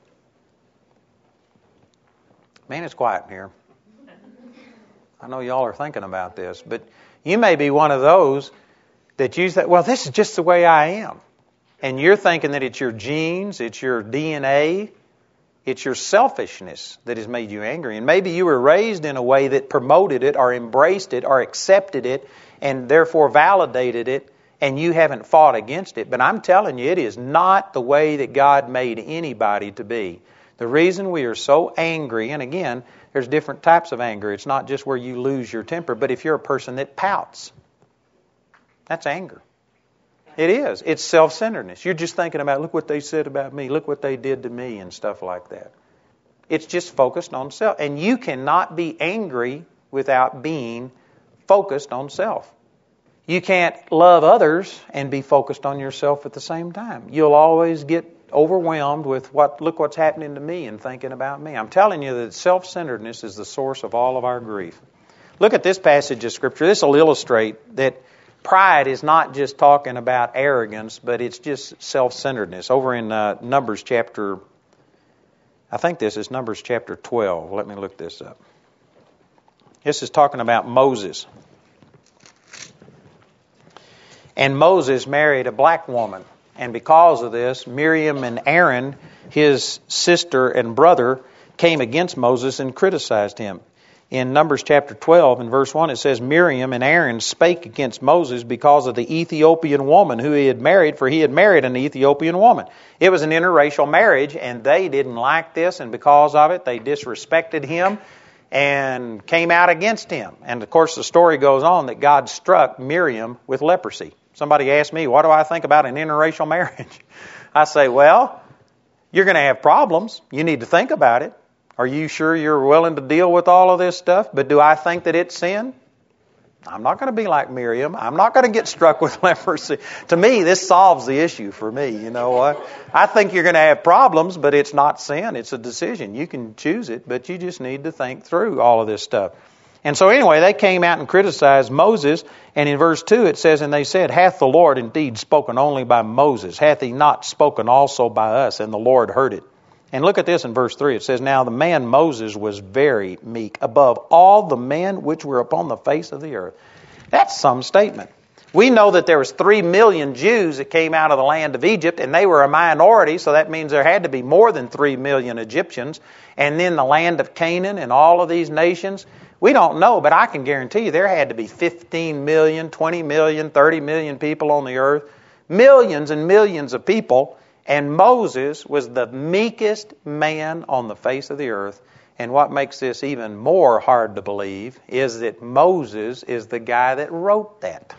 Man, it's quiet in here. I know y'all are thinking about this, but you may be one of those that you say, well, this is just the way I am. And you're thinking that it's your genes, it's your D N A, it's your selfishness that has made you angry. And maybe you were raised in a way that promoted it or embraced it or accepted it and therefore validated it, and you haven't fought against it. But I'm telling you, it is not the way that God made anybody to be. The reason we are so angry, and again, There's different types of anger. It's not just where you lose your temper, but if you're a person that pouts, that's anger. It is. It's self-centeredness. You're just thinking about, look what they said about me, look what they did to me, and stuff like that. It's just focused on self. And you cannot be angry without being focused on self. You can't love others and be focused on yourself at the same time. You'll always get overwhelmed with, what. look what's happening to me and thinking about me. I'm telling you that self-centeredness is the source of all of our grief. Look at this passage of Scripture. This will illustrate that pride is not just talking about arrogance, but it's just self-centeredness. Over in uh, Numbers chapter, I think this is Numbers chapter twelve. Let me look this up. This is talking about Moses. And Moses married a black woman. And because of this, Miriam and Aaron, his sister and brother, came against Moses and criticized him. In Numbers chapter twelve, in verse one, it says, Miriam and Aaron spake against Moses because of the Ethiopian woman who he had married, for he had married an Ethiopian woman. It was an interracial marriage, and they didn't like this, and because of it, they disrespected him and came out against him. And of course, the story goes on that God struck Miriam with leprosy. Somebody asked me, what do I think about an interracial marriage? I say, well, you're going to have problems. You need to think about it. Are you sure you're willing to deal with all of this stuff? But do I think that it's sin? I'm not going to be like Miriam. I'm not going to get struck with leprosy. To me, this solves the issue for me. You know what? I think you're going to have problems, but it's not sin. It's a decision. You can choose it, but you just need to think through all of this stuff. And so anyway, they came out and criticized Moses. And in verse two it says, and they said, hath the Lord indeed spoken only by Moses? Hath he not spoken also by us? And the Lord heard it. And look at this in verse three. It says, now the man Moses was very meek above all the men which were upon the face of the earth. That's some statement. We know that there was three million Jews that came out of the land of Egypt, and they were a minority, so that means there had to be more than three million Egyptians. And then the land of Canaan and all of these nations, we don't know, but I can guarantee you there had to be fifteen million, twenty million, thirty million people on the earth. Millions and millions of people. And Moses was the meekest man on the face of the earth. And what makes this even more hard to believe is that Moses is the guy that wrote that.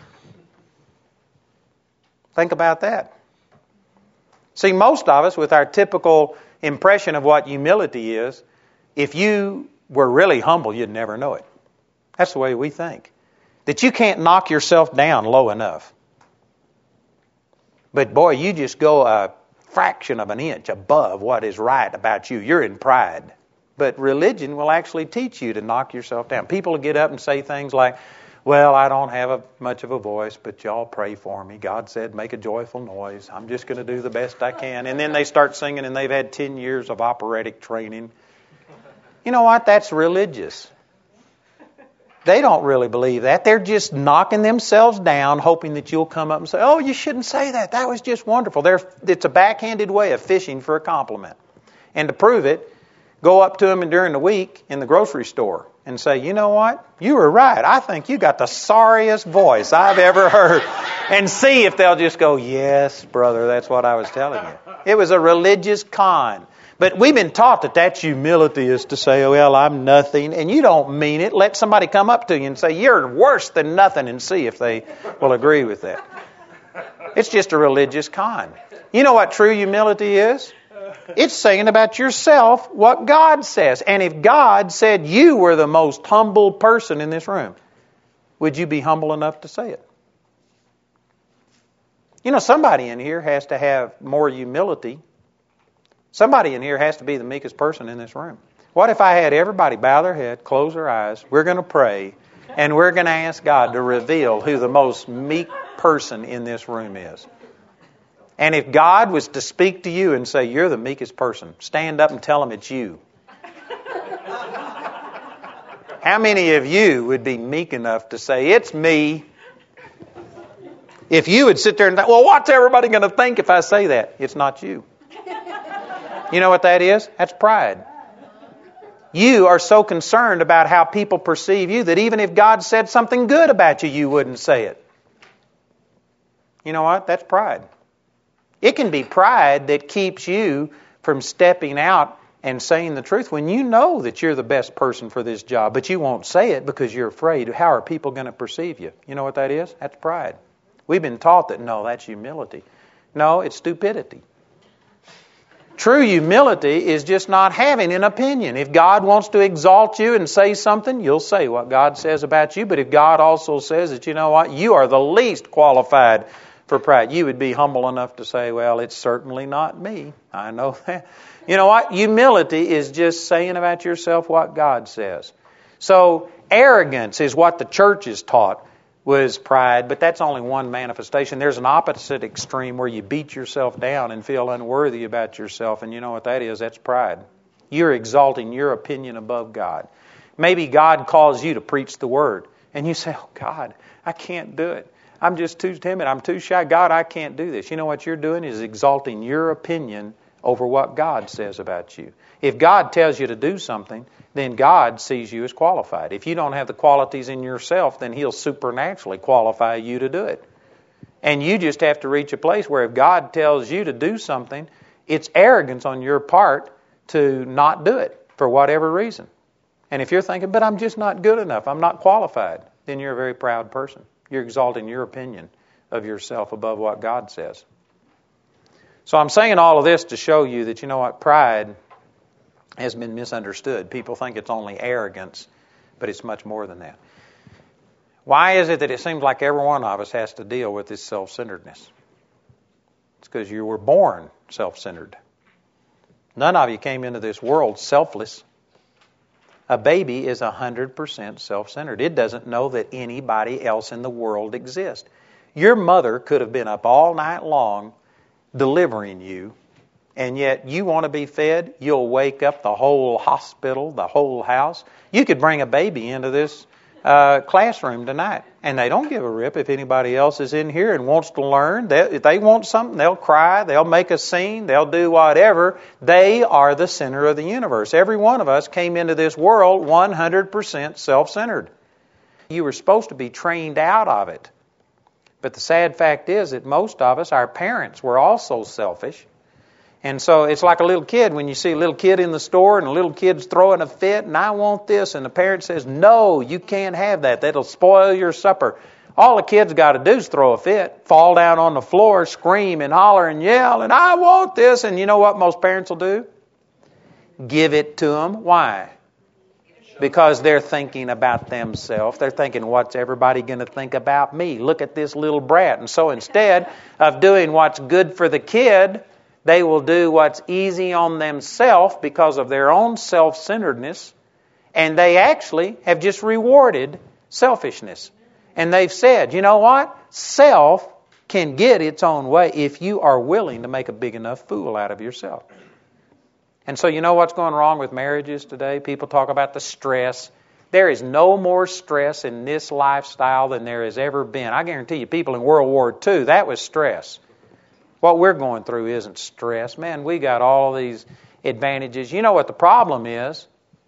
Think about that. See, most of us, with our typical impression of what humility is, if you were really humble, you'd never know it. That's the way we think. That you can't knock yourself down low enough. But boy, you just go a fraction of an inch above what is right about you. You're in pride. But religion will actually teach you to knock yourself down. People will get up and say things like, well, I don't have a, much of a voice, but y'all pray for me. God said make a joyful noise. I'm just going to do the best I can. And then they start singing and they've had ten years of operatic training. You know what? That's religious. They don't really believe that. They're just knocking themselves down, hoping that you'll come up and say, oh, you shouldn't say that. That was just wonderful. They're, it's a backhanded way of fishing for a compliment. And to prove it, go up to them during the week in the grocery store and say, you know what? You were right. I think you got the sorriest voice I've ever heard. And see if they'll just go, yes, brother, that's what I was telling you. It was a religious con. But we've been taught that that's humility, is to say, well, I'm nothing. And you don't mean it. Let somebody come up to you and say, you're worse than nothing, and see if they will agree with that. It's just a religious con. You know what true humility is? It's saying about yourself what God says. And if God said you were the most humble person in this room, would you be humble enough to say it? You know, somebody in here has to have more humility. Somebody in here has to be the meekest person in this room. What if I had everybody bow their head, close their eyes, we're going to pray, and we're going to ask God to reveal who the most meek person in this room is. And if God was to speak to you and say, you're the meekest person, stand up and tell him it's you. How many of you would be meek enough to say, it's me? If you would sit there and think, well, what's everybody going to think if I say that? It's not you. You know what that is? That's pride. You are so concerned about how people perceive you that even if God said something good about you, you wouldn't say it. You know what? That's pride. It can be pride that keeps you from stepping out and saying the truth when you know that you're the best person for this job, but you won't say it because you're afraid. How are people going to perceive you? You know what that is? That's pride. We've been taught that, no, that's humility. No, it's stupidity. True humility is just not having an opinion. If God wants to exalt you and say something, you'll say what God says about you. But if God also says that, you know what, you are the least qualified for pride, you would be humble enough to say, well, it's certainly not me. I know that. You know what? Humility is just saying about yourself what God says. So arrogance is what the church is taught was pride, but that's only one manifestation. There's an opposite extreme where you beat yourself down and feel unworthy about yourself, and you know what that is? That's pride. You're exalting your opinion above God. Maybe God calls you to preach the Word, and you say, oh, God, I can't do it. I'm just too timid. I'm too shy. God, I can't do this. You know what you're doing is exalting your opinion over what God says about you. If God tells you to do something, then God sees you as qualified. If you don't have the qualities in yourself, then He'll supernaturally qualify you to do it. And you just have to reach a place where if God tells you to do something, it's arrogance on your part to not do it for whatever reason. And if you're thinking, but I'm just not good enough, I'm not qualified, then you're a very proud person. You're exalting your opinion of yourself above what God says. So I'm saying all of this to show you that, you know what, pride has been misunderstood. People think it's only arrogance, but it's much more than that. Why is it that it seems like every one of us has to deal with this self-centeredness? It's because you were born self-centered. None of you came into this world selfless. A baby is one hundred percent self-centered. It doesn't know that anybody else in the world exists. Your mother could have been up all night long delivering you, and yet you want to be fed, you'll wake up the whole hospital, the whole house. You could bring a baby into this uh, classroom tonight, and they don't give a rip if anybody else is in here and wants to learn. They, if they want something, they'll cry, they'll make a scene, they'll do whatever. They are the center of the universe. Every one of us came into this world one hundred percent self-centered. You were supposed to be trained out of it. But the sad fact is that most of us, our parents, were also selfish. And so it's like a little kid when you see a little kid in the store and a little kid's throwing a fit and I want this, and the parent says, no, you can't have that. That'll spoil your supper. All the kid's got to do is throw a fit, fall down on the floor, scream and holler and yell, and I want this. And you know what most parents will do? Give it to them. Why? Because they're thinking about themselves. They're thinking, what's everybody going to think about me? Look at this little brat. And so instead of doing what's good for the kid, they will do what's easy on themselves because of their own self-centeredness. And they actually have just rewarded selfishness. And they've said, you know what? Self can get its own way if you are willing to make a big enough fool out of yourself. And so you know what's going wrong with marriages today? People talk about the stress. There is no more stress in this lifestyle than there has ever been. I guarantee you, people in World War Two, that was stress. What we're going through isn't stress. Man, we got all these advantages. You know what the problem is?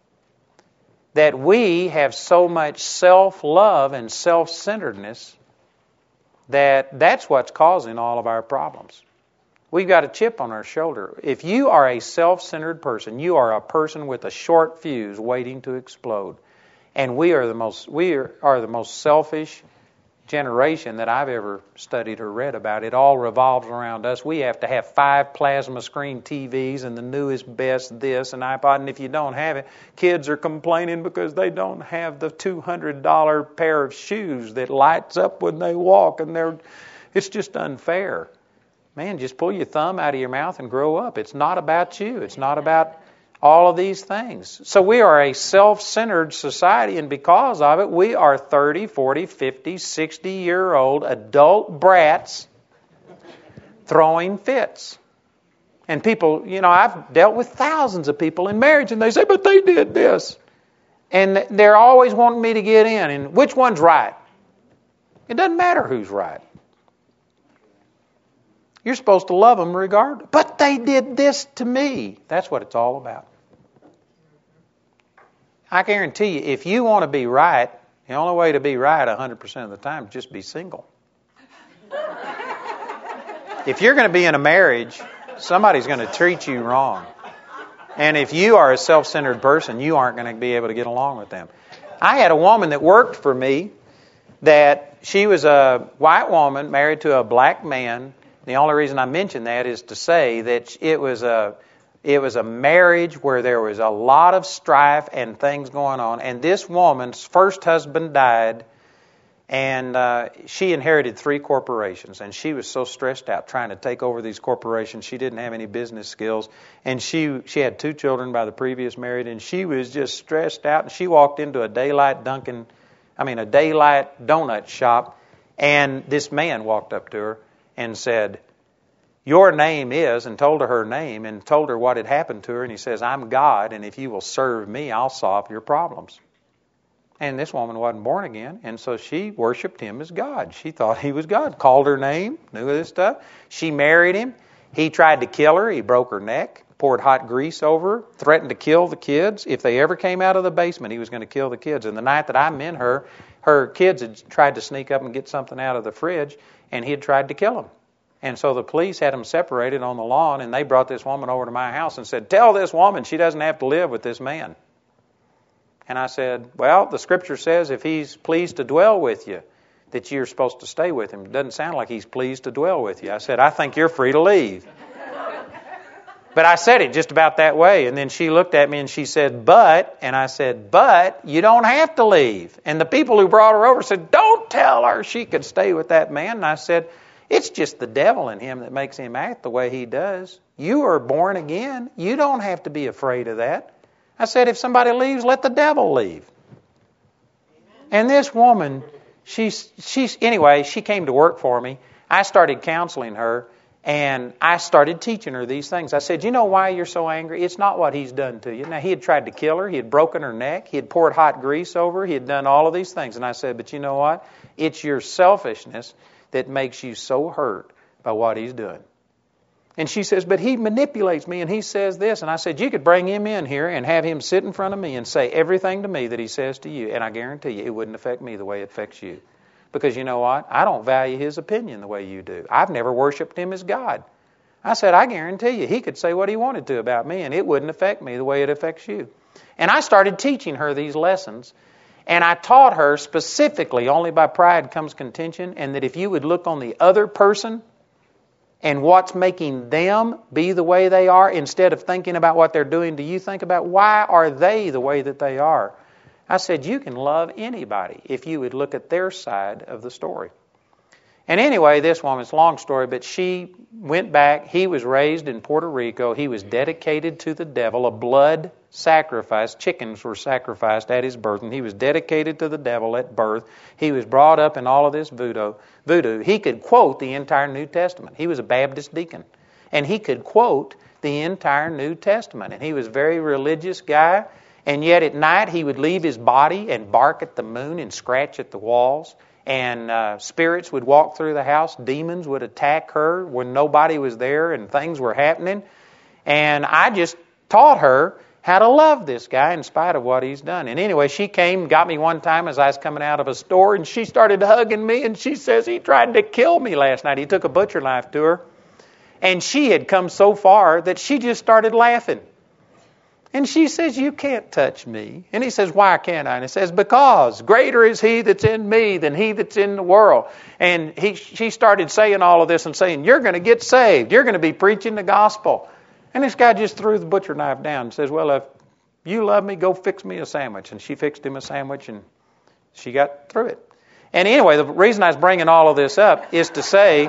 That we have so much self-love and self-centeredness that that's what's causing all of our problems. We've got a chip on our shoulder. If you are a self-centered person, you are a person with a short fuse waiting to explode. And we are the most we are, are the most selfish generation that I've ever studied or read about. It all revolves around us. We have to have five plasma screen T Vs and the newest, best this and iPod. And if you don't have it, kids are complaining because they don't have the two hundred dollars pair of shoes that lights up when they walk. And they're it's just unfair. Man, just pull your thumb out of your mouth and grow up. It's not about you. It's not about all of these things. So we are a self-centered society, and because of it, we are thirty, forty, fifty, sixty-year-old adult brats throwing fits. And people, you know, I've dealt with thousands of people in marriage, and they say, but they did this. And they're always wanting me to get in, and which one's right? It doesn't matter who's right. You're supposed to love them regardless. But they did this to me. That's what it's all about. I guarantee you, if you want to be right, the only way to be right one hundred percent of the time is just be single. If you're going to be in a marriage, somebody's going to treat you wrong. And if you are a self-centered person, you aren't going to be able to get along with them. I had a woman that worked for me that she was a white woman married to a black man. The only reason I mention that is to say that it was a it was a marriage where there was a lot of strife and things going on. And this woman's first husband died, and uh, she inherited three corporations. And she was so stressed out trying to take over these corporations. She didn't have any business skills. And she she had two children by the previous marriage, and she was just stressed out. And she walked into a Daylight Dunkin', I mean a Daylight donut shop, and this man walked up to her and said, "Your name is," and told her her name and told her what had happened to her. And he says, "I'm God, and if you will serve me, I'll solve your problems." And this woman wasn't born again, and so she worshiped him as God. She thought he was God, called her name, knew this stuff. She married him. He tried to kill her. He broke her neck, poured hot grease over her, threatened to kill the kids. If they ever came out of the basement, he was going to kill the kids. And the night that I met her, her kids had tried to sneak up and get something out of the fridge, and he had tried to kill them. And so the police had them separated on the lawn, and they brought this woman over to my house and said, "Tell this woman she doesn't have to live with this man." And I said, "Well, the Scripture says if he's pleased to dwell with you, that you're supposed to stay with him. It doesn't sound like he's pleased to dwell with you." I said, "I think you're free to leave." But I said it just about that way. And then she looked at me and she said, "But," and I said, "But you don't have to leave." And the people who brought her over said, "Don't tell her she could stay with that man." And I said, "It's just the devil in him that makes him act the way he does. You are born again. You don't have to be afraid of that." I said, "If somebody leaves, let the devil leave." And this woman, she's, she's, anyway, she came to work for me. I started counseling her, and I started teaching her these things. I said, "You know why you're so angry? It's not what he's done to you." Now, he had tried to kill her. He had broken her neck. He had poured hot grease over her. He had done all of these things. And I said, "But you know what? It's your selfishness that makes you so hurt by what he's doing." And she says, "But he manipulates me and he says this." And I said, "You could bring him in here and have him sit in front of me and say everything to me that he says to you, and I guarantee you it wouldn't affect me the way it affects you. Because you know what? I don't value his opinion the way you do. I've never worshiped him as God." I said, "I guarantee you he could say what he wanted to about me and it wouldn't affect me the way it affects you." And I started teaching her these lessons. And I taught her specifically, only by pride comes contention, and that if you would look on the other person and what's making them be the way they are, instead of thinking about what they're doing to you, think about why are they the way that they are. I said, you can love anybody if you would look at their side of the story. And anyway, this woman, it's a long story, but she went back. He was raised in Puerto Rico. He was dedicated to the devil, a blood sacrifice. Chickens were sacrificed at his birth, and he was dedicated to the devil at birth. He was brought up in all of this voodoo. voodoo. He could quote the entire New Testament. He was a Baptist deacon, and he could quote the entire New Testament. And he was a very religious guy, and yet at night he would leave his body and bark at the moon and scratch at the walls. And uh, spirits would walk through the house. Demons would attack her when nobody was there and things were happening. And I just taught her how to love this guy in spite of what he's done. And anyway, she came, got me one time as I was coming out of a store, and she started hugging me, and she says, "He tried to kill me last night." He took a butcher knife to her. And she had come so far that she just started laughing. And she says, "You can't touch me." And he says, "Why can't I?" And he says, "Because greater is he that's in me than he that's in the world." And he, she started saying all of this and saying, "You're going to get saved. You're going to be preaching the gospel." And this guy just threw the butcher knife down and says, "Well, if you love me, go fix me a sandwich." And she fixed him a sandwich, and she got through it. And anyway, the reason I was bringing all of this up is to say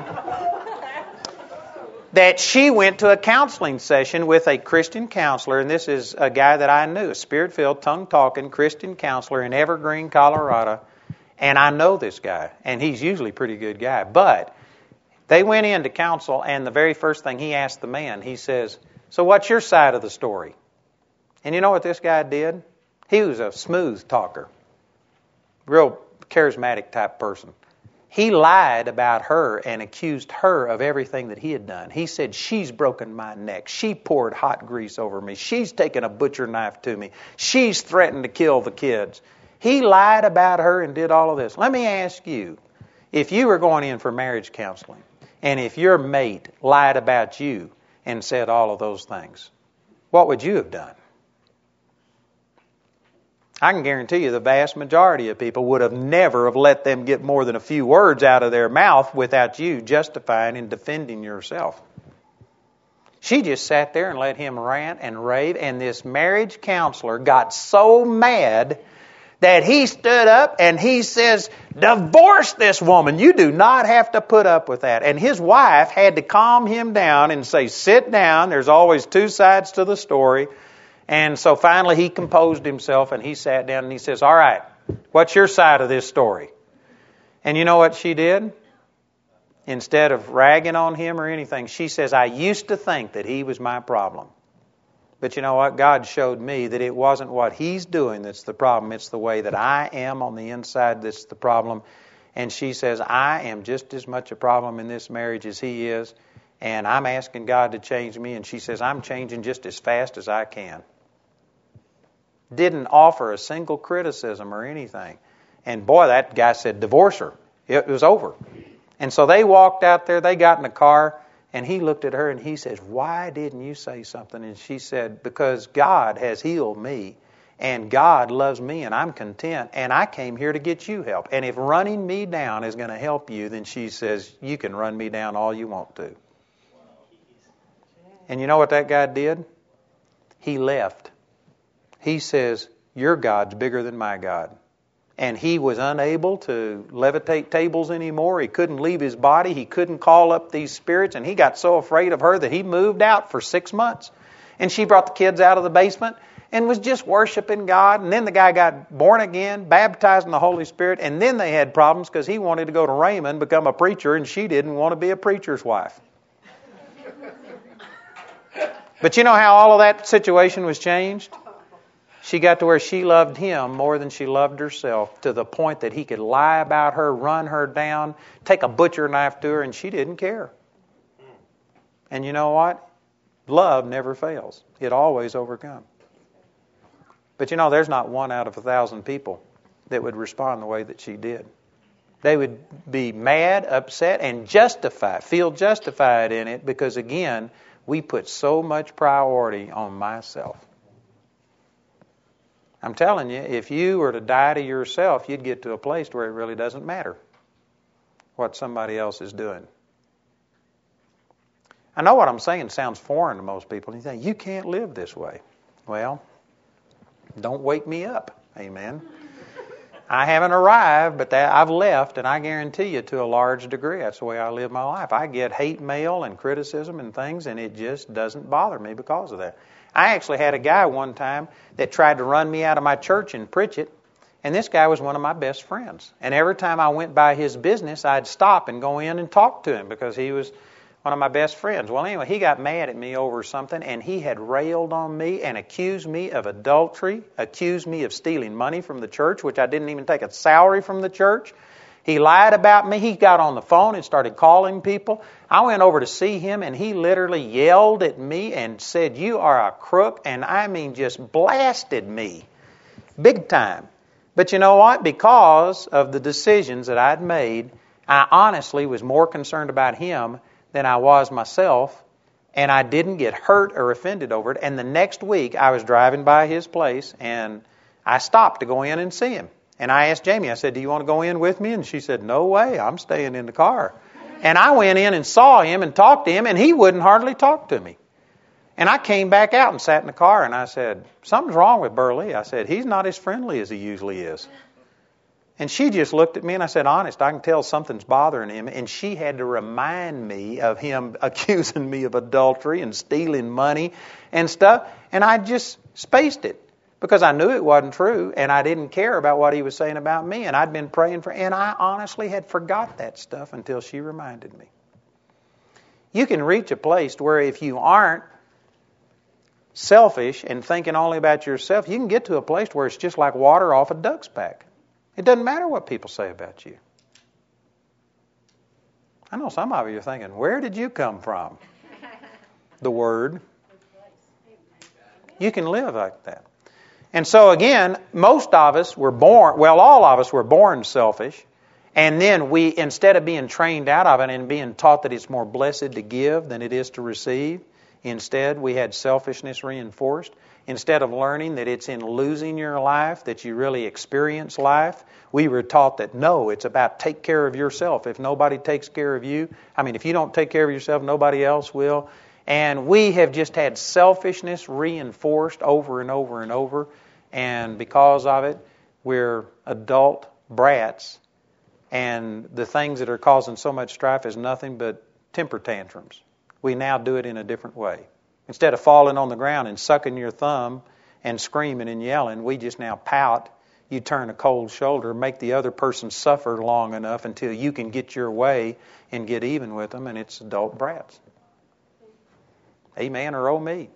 that she went to a counseling session with a Christian counselor, and this is a guy that I knew, a Spirit-filled, tongue-talking Christian counselor in Evergreen, Colorado, and I know this guy, and he's usually a pretty good guy. But they went in to counsel, and the very first thing he asked the man, he says, "So what's your side of the story?" And you know what this guy did? He was a smooth talker, real charismatic type person. He lied about her and accused her of everything that he had done. He said, "She's broken my neck. She poured hot grease over me. She's taken a butcher knife to me. She's threatened to kill the kids." He lied about her and did all of this. Let me ask you, if you were going in for marriage counseling, and if your mate lied about you and said all of those things, what would you have done? I can guarantee you the vast majority of people would have never have let them get more than a few words out of their mouth without you justifying and defending yourself. She just sat there and let him rant and rave, and this marriage counselor got so mad that he stood up and he says, divorce this woman. You do not have to put up with that. And his wife had to calm him down and say, sit down. There's always two sides to the story. And so finally he composed himself and he sat down and he says, all right, what's your side of this story? And you know what she did? Instead of ragging on him or anything, she says, I used to think that he was my problem. But you know what? God showed me that it wasn't what he's doing that's the problem. It's the way that I am on the inside that's the problem. And she says, I am just as much a problem in this marriage as he is. And I'm asking God to change me. And she says, I'm changing just as fast as I can. Didn't offer a single criticism or anything. And boy, that guy said, divorce her. It was over. And so they walked out there, they got in the car, and he looked at her and he says, why didn't you say something? And she said, because God has healed me, and God loves me, and I'm content, and I came here to get you help. And if running me down is going to help you, then she says, you can run me down all you want to. And you know what that guy did? He left. He says, your God's bigger than my God. And he was unable to levitate tables anymore. He couldn't leave his body. He couldn't call up these spirits. And he got so afraid of her that he moved out for six months. And she brought the kids out of the basement and was just worshiping God. And then the guy got born again, baptized in the Holy Spirit. And then they had problems because he wanted to go to Raymond, become a preacher, and she didn't want to be a preacher's wife. But you know how all of that situation was changed? She got to where she loved him more than she loved herself, to the point that he could lie about her, run her down, take a butcher knife to her, and she didn't care. And you know what? Love never fails. It always overcomes. But you know, there's not one out of a thousand people that would respond the way that she did. They would be mad, upset, and justified, feel justified in it, because again, we put so much priority on myself. I'm telling you, if you were to die to yourself, you'd get to a place where it really doesn't matter what somebody else is doing. I know what I'm saying sounds foreign to most people. You think, you can't live this way. Well, don't wake me up. Amen. I haven't arrived, but that I've left, and I guarantee you to a large degree that's the way I live my life. I get hate mail and criticism and things, and it just doesn't bother me because of that. I actually had a guy one time that tried to run me out of my church in Pritchett, and this guy was one of my best friends. And every time I went by his business, I'd stop and go in and talk to him because he was one of my best friends. Well, anyway, he got mad at me over something, and he had railed on me and accused me of adultery, accused me of stealing money from the church, which I didn't even take a salary from the church. He lied about me. He got on the phone and started calling people. I went over to see him, and he literally yelled at me and said, you are a crook, and I mean just blasted me big time. But you know what? Because of the decisions that I'd made, I honestly was more concerned about him than I was myself, and I didn't get hurt or offended over it. And the next week, I was driving by his place, and I stopped to go in and see him. And I asked Jamie, I said, do you want to go in with me? And she said, no way, I'm staying in the car. And I went in and saw him and talked to him, and he wouldn't hardly talk to me. And I came back out and sat in the car, and I said, something's wrong with Burley. I said, he's not as friendly as he usually is. And she just looked at me, and I said, honest, I can tell something's bothering him. And she had to remind me of him accusing me of adultery and stealing money and stuff. And I just spaced it because I knew it wasn't true, and I didn't care about what he was saying about me. And I'd been praying for, and I honestly had forgot that stuff until she reminded me. You can reach a place where if you aren't selfish and thinking only about yourself, you can get to a place where it's just like water off a duck's back. It doesn't matter what people say about you. I know some of you are thinking, where did you come from? The Word. You can live like that. And so again, most of us were born, well, all of us were born selfish. And then we, instead of being trained out of it and being taught that it's more blessed to give than it is to receive, Instead, we had selfishness reinforced. Instead of learning that it's in losing your life that you really experience life, we were taught that no, it's about take care of yourself. If nobody takes care of you, I mean, if you don't take care of yourself, nobody else will. And we have just had selfishness reinforced over and over and over. And because of it, we're adult brats. And the things that are causing so much strife is nothing but temper tantrums. We now do it in a different way. Instead of falling on the ground and sucking your thumb and screaming and yelling, we just now pout. You turn a cold shoulder, make the other person suffer long enough until you can get your way and get even with them, and it's adult brats. Amen or oh me.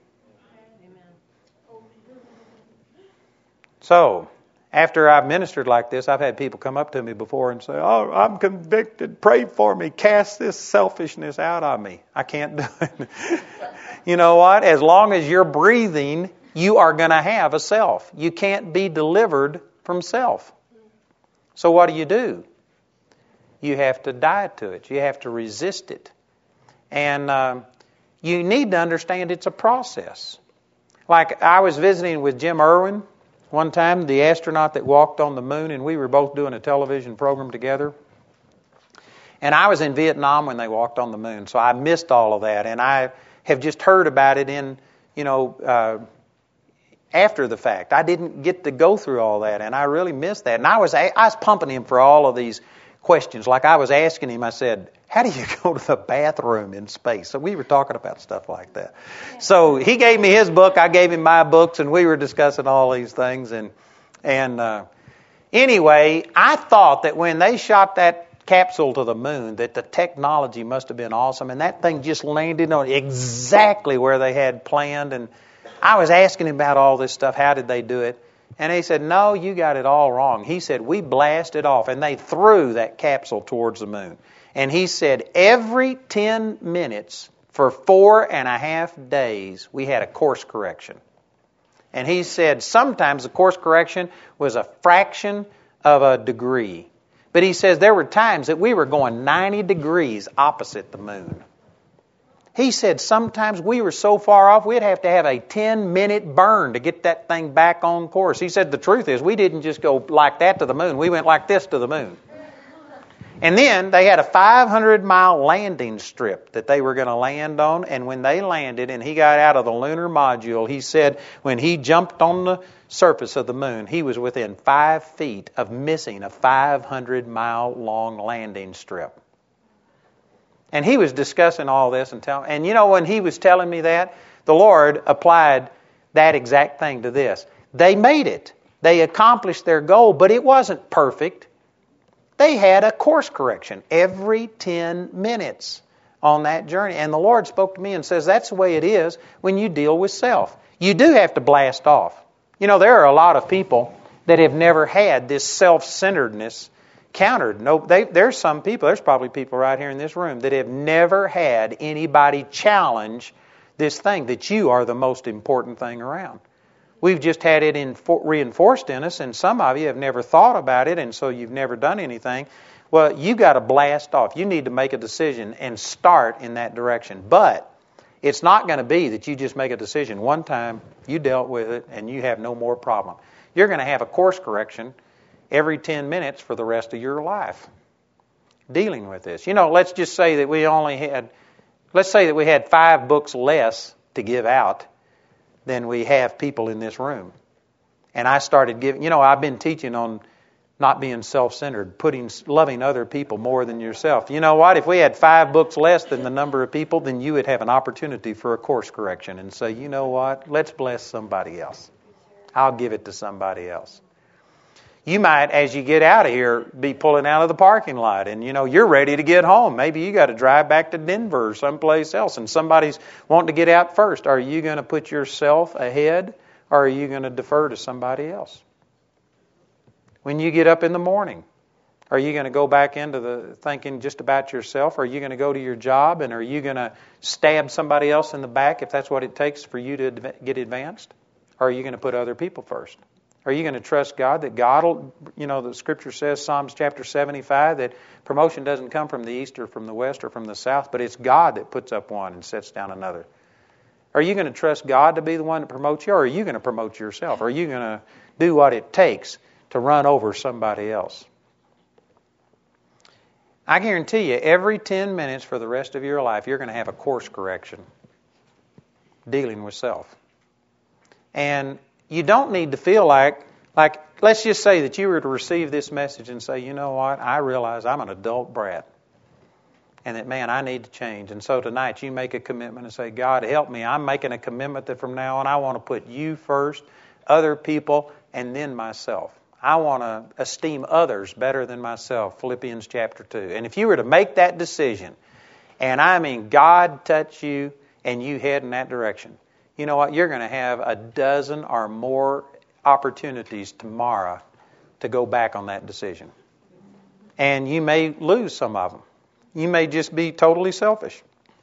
So, after I've ministered like this, I've had people come up to me before and say, oh, I'm convicted. Pray for me. Cast this selfishness out of me. I can't do it. You know what? As long as you're breathing, you are going to have a self. You can't be delivered from self. So what do you do? You have to die to it. You have to resist it. And uh, you need to understand it's a process. Like I was visiting with Jim Irwin one time, the astronaut that walked on the moon, and we were both doing a television program together. And I was in Vietnam when they walked on the moon, so I missed all of that. And I have just heard about it in, you know, uh, after the fact. I didn't get to go through all that, and I really missed that. And I was I was pumping him for all of these questions. Like I was asking him, I said, how do you go to the bathroom in space? So we were talking about stuff like that. So he gave me his book, I gave him my books, and we were discussing all these things. And and uh, anyway, I thought that when they shot that capsule to the moon, that the technology must have been awesome, and that thing just landed on exactly where they had planned. And I was asking him about all this stuff. How did they do it? And he said, no, you got it all wrong. He said, we blasted off, and they threw that capsule towards the moon. And he said, every ten minutes for four and a half days, we had a course correction. And he said, sometimes the course correction was a fraction of a degree. But he says there were times that we were going ninety degrees opposite the moon. He said sometimes we were so far off we'd have to have a ten-minute burn to get that thing back on course. He said the truth is we didn't just go like that to the moon. We went like this to the moon. And then they had a five hundred mile landing strip that they were going to land on. And when they landed and he got out of the lunar module, he said when he jumped on the surface of the moon, he was within five feet of missing a five hundred mile long landing strip. And he was discussing all this and telling, and you know, when he was telling me that, the Lord applied that exact thing to this. They made it. They accomplished their goal, but it wasn't perfect. They had a course correction every ten minutes on that journey. And the Lord spoke to me and says, that's the way it is when you deal with self. You do have to blast off. You know, there are a lot of people that have never had this self-centeredness countered. No, they, there's some people, there's probably people right here in this room that have never had anybody challenge this thing, that you are the most important thing around. We've just had it in, reinforced in us, and some of you have never thought about it, and so you've never done anything. Well, you've got to blast off. You need to make a decision and start in that direction. But it's not going to be that you just make a decision one time, you dealt with it, and you have no more problem. You're going to have a course correction every ten minutes for the rest of your life dealing with this. You know, let's just say that we only had, let's say that we had five books less to give out than we have people in this room. And I started giving, you know, I've been teaching on not being self-centered, putting, loving other people more than yourself. You know what? If we had five books less than the number of people, then you would have an opportunity for a course correction and say, you know what? Let's bless somebody else. I'll give it to somebody else. You might, as you get out of here, be pulling out of the parking lot and, you know, you're ready to get home. Maybe you got to drive back to Denver or someplace else and somebody's wanting to get out first. Are you going to put yourself ahead or are you going to defer to somebody else? When you get up in the morning, are you going to go back into the thinking just about yourself? Are you going to go to your job and are you going to stab somebody else in the back if that's what it takes for you to get advanced? Or are you going to put other people first? Are you going to trust God that God will, you know, the Scripture says, Psalms chapter seventy-five, that promotion doesn't come from the east or from the west or from the south, but it's God that puts up one and sets down another. Are you going to trust God to be the one that promotes you, or are you going to promote yourself? Are you going to do what it takes to run over somebody else? I guarantee you, every ten minutes for the rest of your life, you're going to have a course correction dealing with self. And you don't need to feel like, like, let's just say that you were to receive this message and say, you know what, I realize I'm an adult brat. And that, man, I need to change. And so tonight you make a commitment and say, God, help me. I'm making a commitment that from now on I want to put you first, other people, and then myself. I want to esteem others better than myself, Philippians chapter two. And if you were to make that decision, and I mean God touch you and you head in that direction, you know what? You're going to have a dozen or more opportunities tomorrow to go back on that decision. And you may lose some of them. You may just be totally selfish.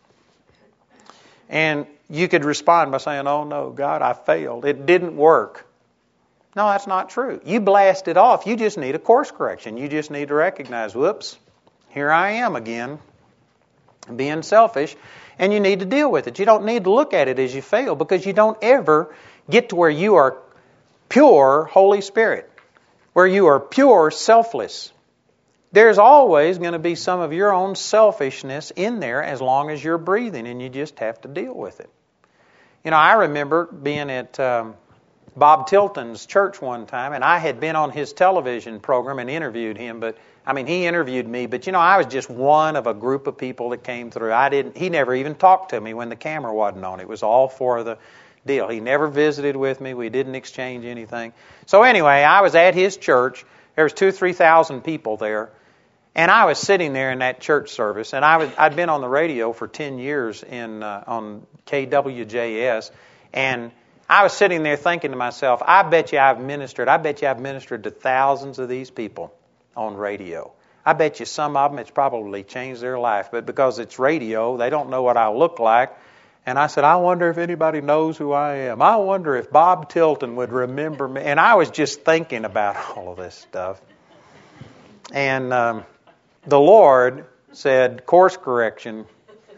And you could respond by saying, oh no, God, I failed. It didn't work. No, that's not true. You blast it off. You just need a course correction. You just need to recognize, whoops, here I am again, being selfish, and you need to deal with it. You don't need to look at it as you fail, because you don't ever get to where you are pure Holy Spirit, where you are pure selfless. There's always going to be some of your own selfishness in there as long as you're breathing, and you just have to deal with it. You know, I remember being at um, Bob Tilton's church one time, and I had been on his television program and interviewed him, but I mean, he interviewed me, but you know, I was just one of a group of people that came through. I didn't. He never even talked to me when the camera wasn't on. It was all for the deal. He never visited with me. We didn't exchange anything. So anyway, I was at his church. There was two, three thousand people there. And I was sitting there in that church service, and I was, I'd been on the radio for ten years in uh, on K W J S, and I was sitting there thinking to myself, I bet you I've ministered, I bet you I've ministered to thousands of these people on radio. I bet you some of them it's probably changed their life, but because it's radio, they don't know what I look like. And I said, I wonder if anybody knows who I am. I wonder if Bob Tilton would remember me. And I was just thinking about all of this stuff. And um, the Lord said, course correction.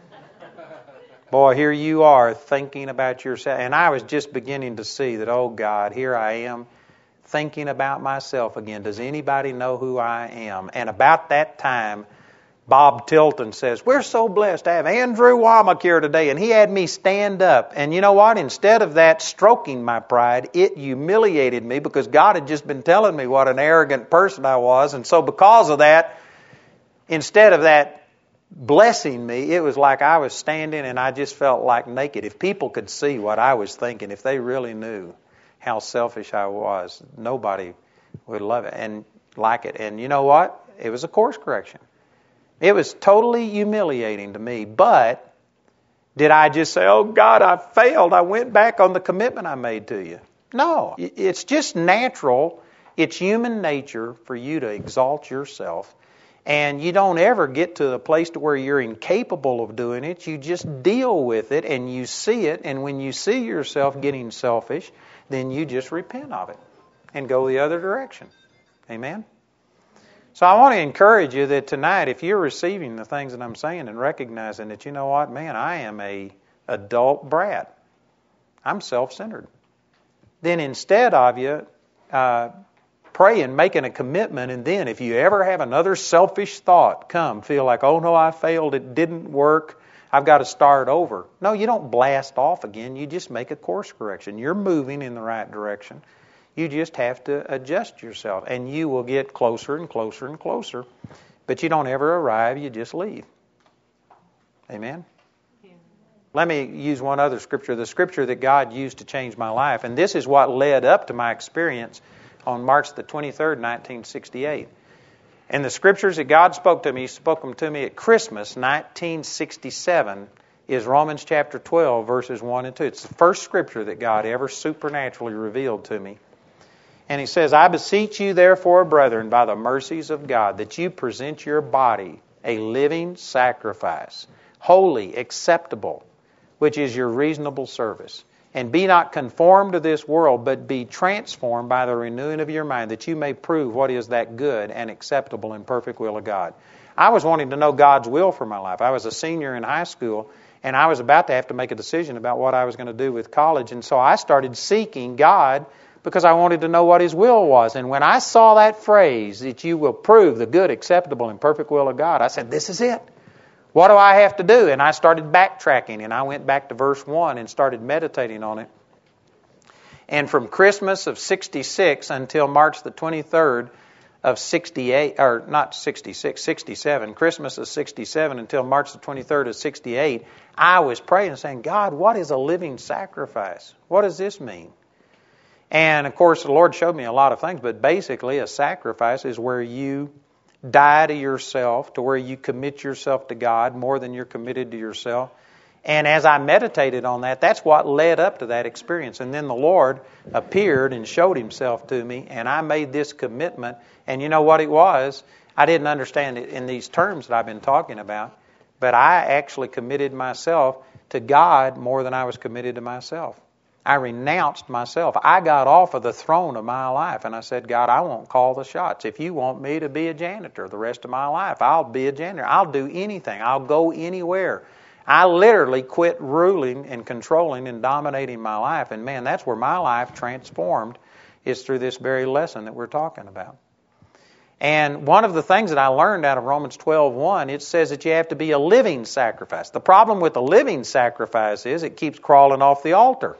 Boy, here you are thinking about yourself. And I was just beginning to see that, oh God, here I am thinking about myself again. Does anybody know who I am? And about that time, Bob Tilton says, we're so blessed to have Andrew Womack here today. And he had me stand up. And you know what? Instead of that stroking my pride, it humiliated me, because God had just been telling me what an arrogant person I was. And so because of that, instead of that blessing me, it was like I was standing and I just felt like naked. If people could see what I was thinking, if they really knew how selfish I was, nobody would love it and like it. And you know what? It was a course correction. It was totally humiliating to me. But did I just say, oh God, I failed. I went back on the commitment I made to you? No. It's just natural. It's human nature for you to exalt yourself. And you don't ever get to a place to where you're incapable of doing it. You just deal with it and you see it. And when you see yourself getting selfish, then you just repent of it and go the other direction. Amen? So I want to encourage you that tonight, if you're receiving the things that I'm saying and recognizing that, you know what, man, I am a adult brat. I'm self-centered. Then instead of you uh, praying, making a commitment, and then if you ever have another selfish thought come, feel like, oh no, I failed, it didn't work, I've got to start over. No, you don't blast off again. You just make a course correction. You're moving in the right direction. You just have to adjust yourself, and you will get closer and closer and closer. But you don't ever arrive, you just leave. Amen? Yeah. Let me use one other scripture, the scripture that God used to change my life. And this is what led up to my experience on March the twenty-third, nineteen sixty-eight. And the scriptures that God spoke to me, He spoke them to me at Christmas, nineteen sixty-seven, is Romans chapter twelve, verses one and two. It's the first scripture that God ever supernaturally revealed to me. And He says, I beseech you therefore, brethren, by the mercies of God, that you present your body a living sacrifice, holy, acceptable, which is your reasonable service. And be not conformed to this world, but be transformed by the renewing of your mind, that you may prove what is that good and acceptable and perfect will of God. I was wanting to know God's will for my life. I was a senior in high school, and I was about to have to make a decision about what I was going to do with college. And so I started seeking God because I wanted to know what His will was. And when I saw that phrase, that you will prove the good, acceptable, and perfect will of God, I said, this is it. What do I have to do? And I started backtracking, and I went back to verse one and started meditating on it. And from Christmas of sixty-six until March the twenty-third of sixty-eight, or not sixty-six, sixty-seven, Christmas of sixty-seven until March the twenty-third of sixty-eight, I was praying and saying, God, what is a living sacrifice? What does this mean? And, of course, the Lord showed me a lot of things, but basically a sacrifice is where you die to yourself, to where you commit yourself to God more than you're committed to yourself. And as I meditated on that, that's what led up to that experience. And then the Lord appeared and showed Himself to me, and I made this commitment. And you know what it was? I didn't understand it in these terms that I've been talking about, but I actually committed myself to God more than I was committed to myself. I renounced myself. I got off of the throne of my life, and I said, God, I won't call the shots. If you want me to be a janitor the rest of my life, I'll be a janitor. I'll do anything. I'll go anywhere. I literally quit ruling and controlling and dominating my life. And man, that's where my life transformed, is through this very lesson that we're talking about. And one of the things that I learned out of Romans twelve one, it says that you have to be a living sacrifice. The problem with the living sacrifice is it keeps crawling off the altar.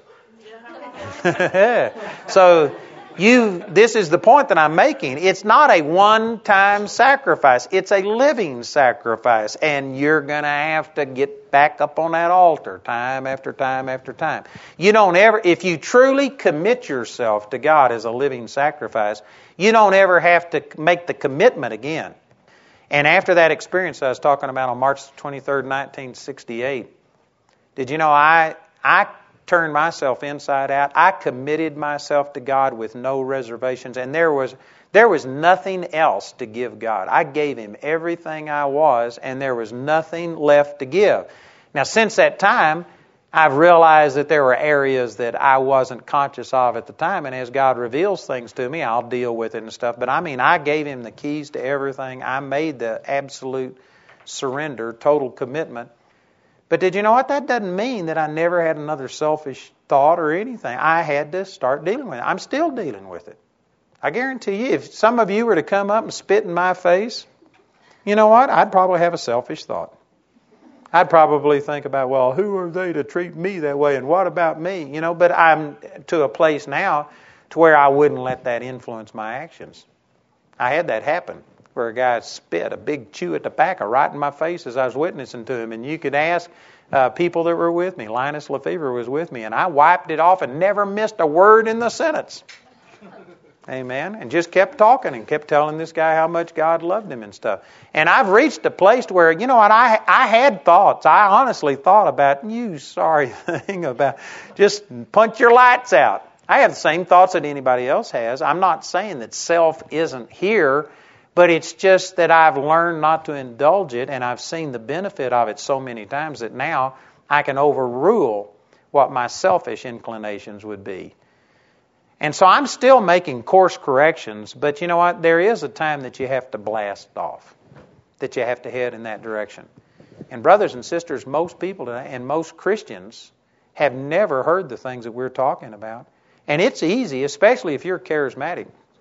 So you, this is the point that I'm making. It's not a one-time sacrifice. It's a living sacrifice. And you're going to have to get back up on that altar time after time after time. You don't ever, if you truly commit yourself to God as a living sacrifice, you don't ever have to make the commitment again. And after that experience I was talking about on March twenty-third, nineteen sixty-eight, did you know I I turned myself inside out. I committed myself to God with no reservations, and there was there was nothing else to give God. I gave Him everything I was, and there was nothing left to give. Now, since that time, I've realized that there were areas that I wasn't conscious of at the time, and as God reveals things to me, I'll deal with it and stuff. But I mean, I gave Him the keys to everything. I made the absolute surrender, total commitment. But did you know what? That doesn't mean that I never had another selfish thought or anything. I had to start dealing with it. I'm still dealing with it. I guarantee you, if some of you were to come up and spit in my face, you know what? I'd probably have a selfish thought. I'd probably think about, well, who are they to treat me that way, and what about me? You know, but I'm to a place now to where I wouldn't let that influence my actions. I had that happen, where a guy spit a big chew of tobacco right in my face as I was witnessing to him. And you could ask uh, people that were with me. Linus Lefevre was with me, and I wiped it off and never missed a word in the sentence. Amen. And just kept talking and kept telling this guy how much God loved him and stuff. And I've reached a place where, you know what, I I had thoughts. I honestly thought about, you sorry thing, about just punch your lights out. I have the same thoughts that anybody else has. I'm not saying that self isn't here, but it's just that I've learned not to indulge it, and I've seen the benefit of it so many times that now I can overrule what my selfish inclinations would be. And so I'm still making course corrections, but you know what? There is a time that you have to blast off, that you have to head in that direction. And brothers and sisters, most people today, and most Christians, have never heard the things that we're talking about. And it's easy, especially if you're charismatic,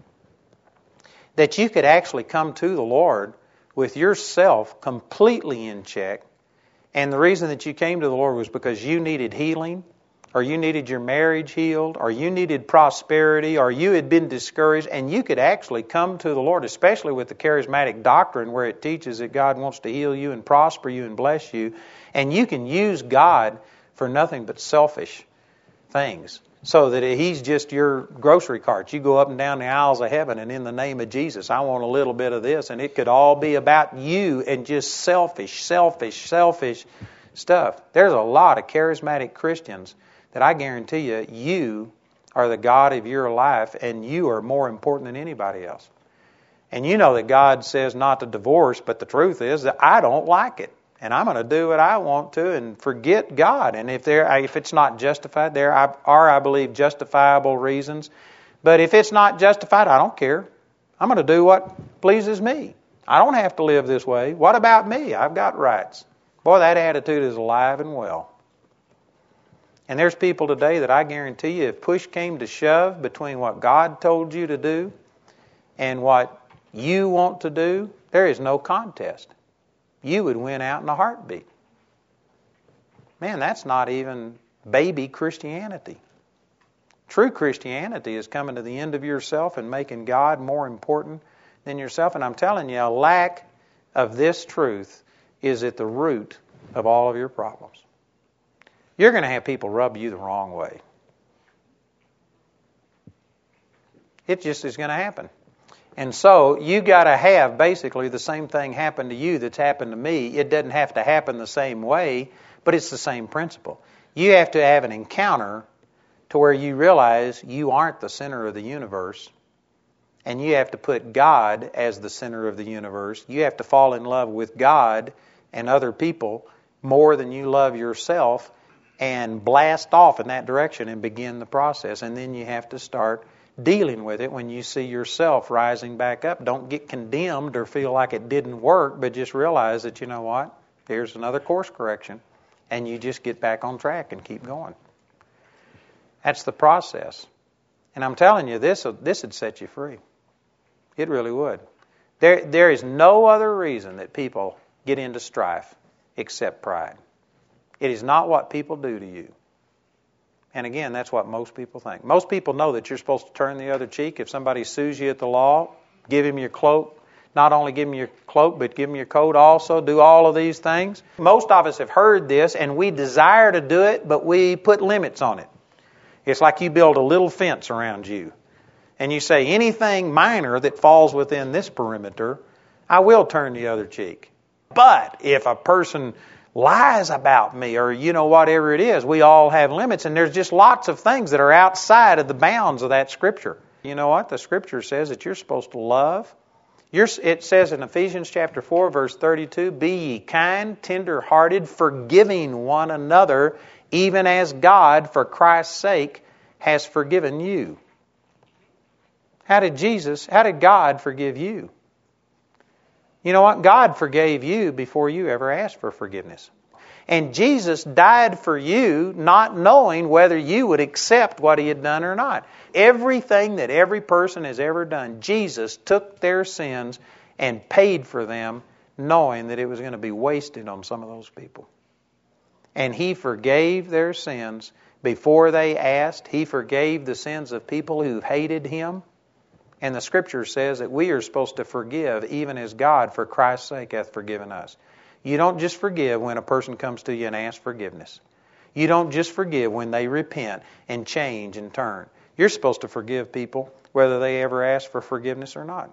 that you could actually come to the Lord with yourself completely in check. And the reason that you came to the Lord was because you needed healing, or you needed your marriage healed, or you needed prosperity, or you had been discouraged, and you could actually come to the Lord, especially with the charismatic doctrine where it teaches that God wants to heal you and prosper you and bless you, and you can use God for nothing but selfish things. So that He's just your grocery cart. You go up and down the aisles of heaven, and in the name of Jesus, I want a little bit of this. And it could all be about you and just selfish, selfish, selfish stuff. There's a lot of charismatic Christians that I guarantee you, you are the God of your life, and you are more important than anybody else. And you know that God says not to divorce, but the truth is that I don't like it. And I'm going to do what I want to and forget God. And if there, if it's not justified, there are, I believe, justifiable reasons. But if it's not justified, I don't care. I'm going to do what pleases me. I don't have to live this way. What about me? I've got rights. Boy, that attitude is alive and well. And there's people today that I guarantee you, if push came to shove between what God told you to do and what you want to do, there is no contest. You would win out in a heartbeat. Man, that's not even baby Christianity. True Christianity is coming to the end of yourself and making God more important than yourself. And I'm telling you, a lack of this truth is at the root of all of your problems. You're going to have people rub you the wrong way. It just is going to happen. And so you got to have basically the same thing happen to you that's happened to me. It doesn't have to happen the same way, but it's the same principle. You have to have an encounter to where you realize you aren't the center of the universe, and you have to put God as the center of the universe. You have to fall in love with God and other people more than you love yourself, and blast off in that direction and begin the process. And then you have to start dealing with it when you see yourself rising back up. Don't get condemned or feel like it didn't work, but just realize that, you know what, here's another course correction, and you just get back on track and keep going. That's the process. And I'm telling you, this this would set you free. It really would. There There is no other reason that people get into strife except pride. It is not what people do to you. And again, that's what most people think. Most people know that you're supposed to turn the other cheek. If somebody sues you at the law, give him your cloak. Not only give him your cloak, but give him your coat also. Do all of these things. Most of us have heard this, and we desire to do it, but we put limits on it. It's like you build a little fence around you. And you say, anything minor that falls within this perimeter, I will turn the other cheek. But if a person lies about me, or you know, whatever it is, we all have limits, and there's just lots of things that are outside of the bounds of that Scripture. You know what? The Scripture says that you're supposed to love. You're, it says in Ephesians chapter four, verse thirty-two, be ye kind, tender-hearted, forgiving one another, even as God, for Christ's sake, has forgiven you. How did Jesus, how did God forgive you? You know what? God forgave you before you ever asked for forgiveness. And Jesus died for you not knowing whether you would accept what He had done or not. Everything that every person has ever done, Jesus took their sins and paid for them knowing that it was going to be wasted on some of those people. And He forgave their sins before they asked. He forgave the sins of people who hated Him. And the Scripture says that we are supposed to forgive even as God, for Christ's sake, hath forgiven us. You don't just forgive when a person comes to you and asks forgiveness. You don't just forgive when they repent and change and turn. You're supposed to forgive people whether they ever ask for forgiveness or not.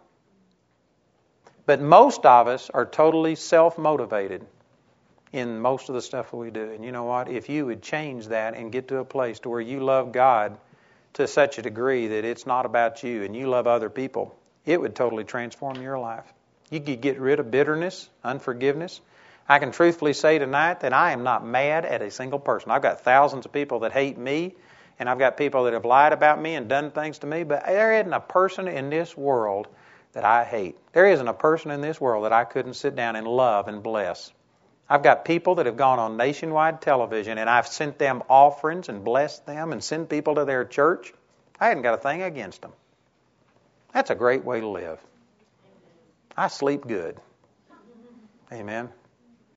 But most of us are totally self-motivated in most of the stuff that we do. And you know what? If you would change that and get to a place to where you love God to such a degree that it's not about you and you love other people, it would totally transform your life. You could get rid of bitterness, unforgiveness. I can truthfully say tonight that I am not mad at a single person. I've got thousands of people that hate me, and I've got people that have lied about me and done things to me, but there isn't a person in this world that I hate. There isn't a person in this world that I couldn't sit down and love and bless. I've got people that have gone on nationwide television, and I've sent them offerings and blessed them and sent people to their church. I hadn't got a thing against them. That's a great way to live. I sleep good. Amen.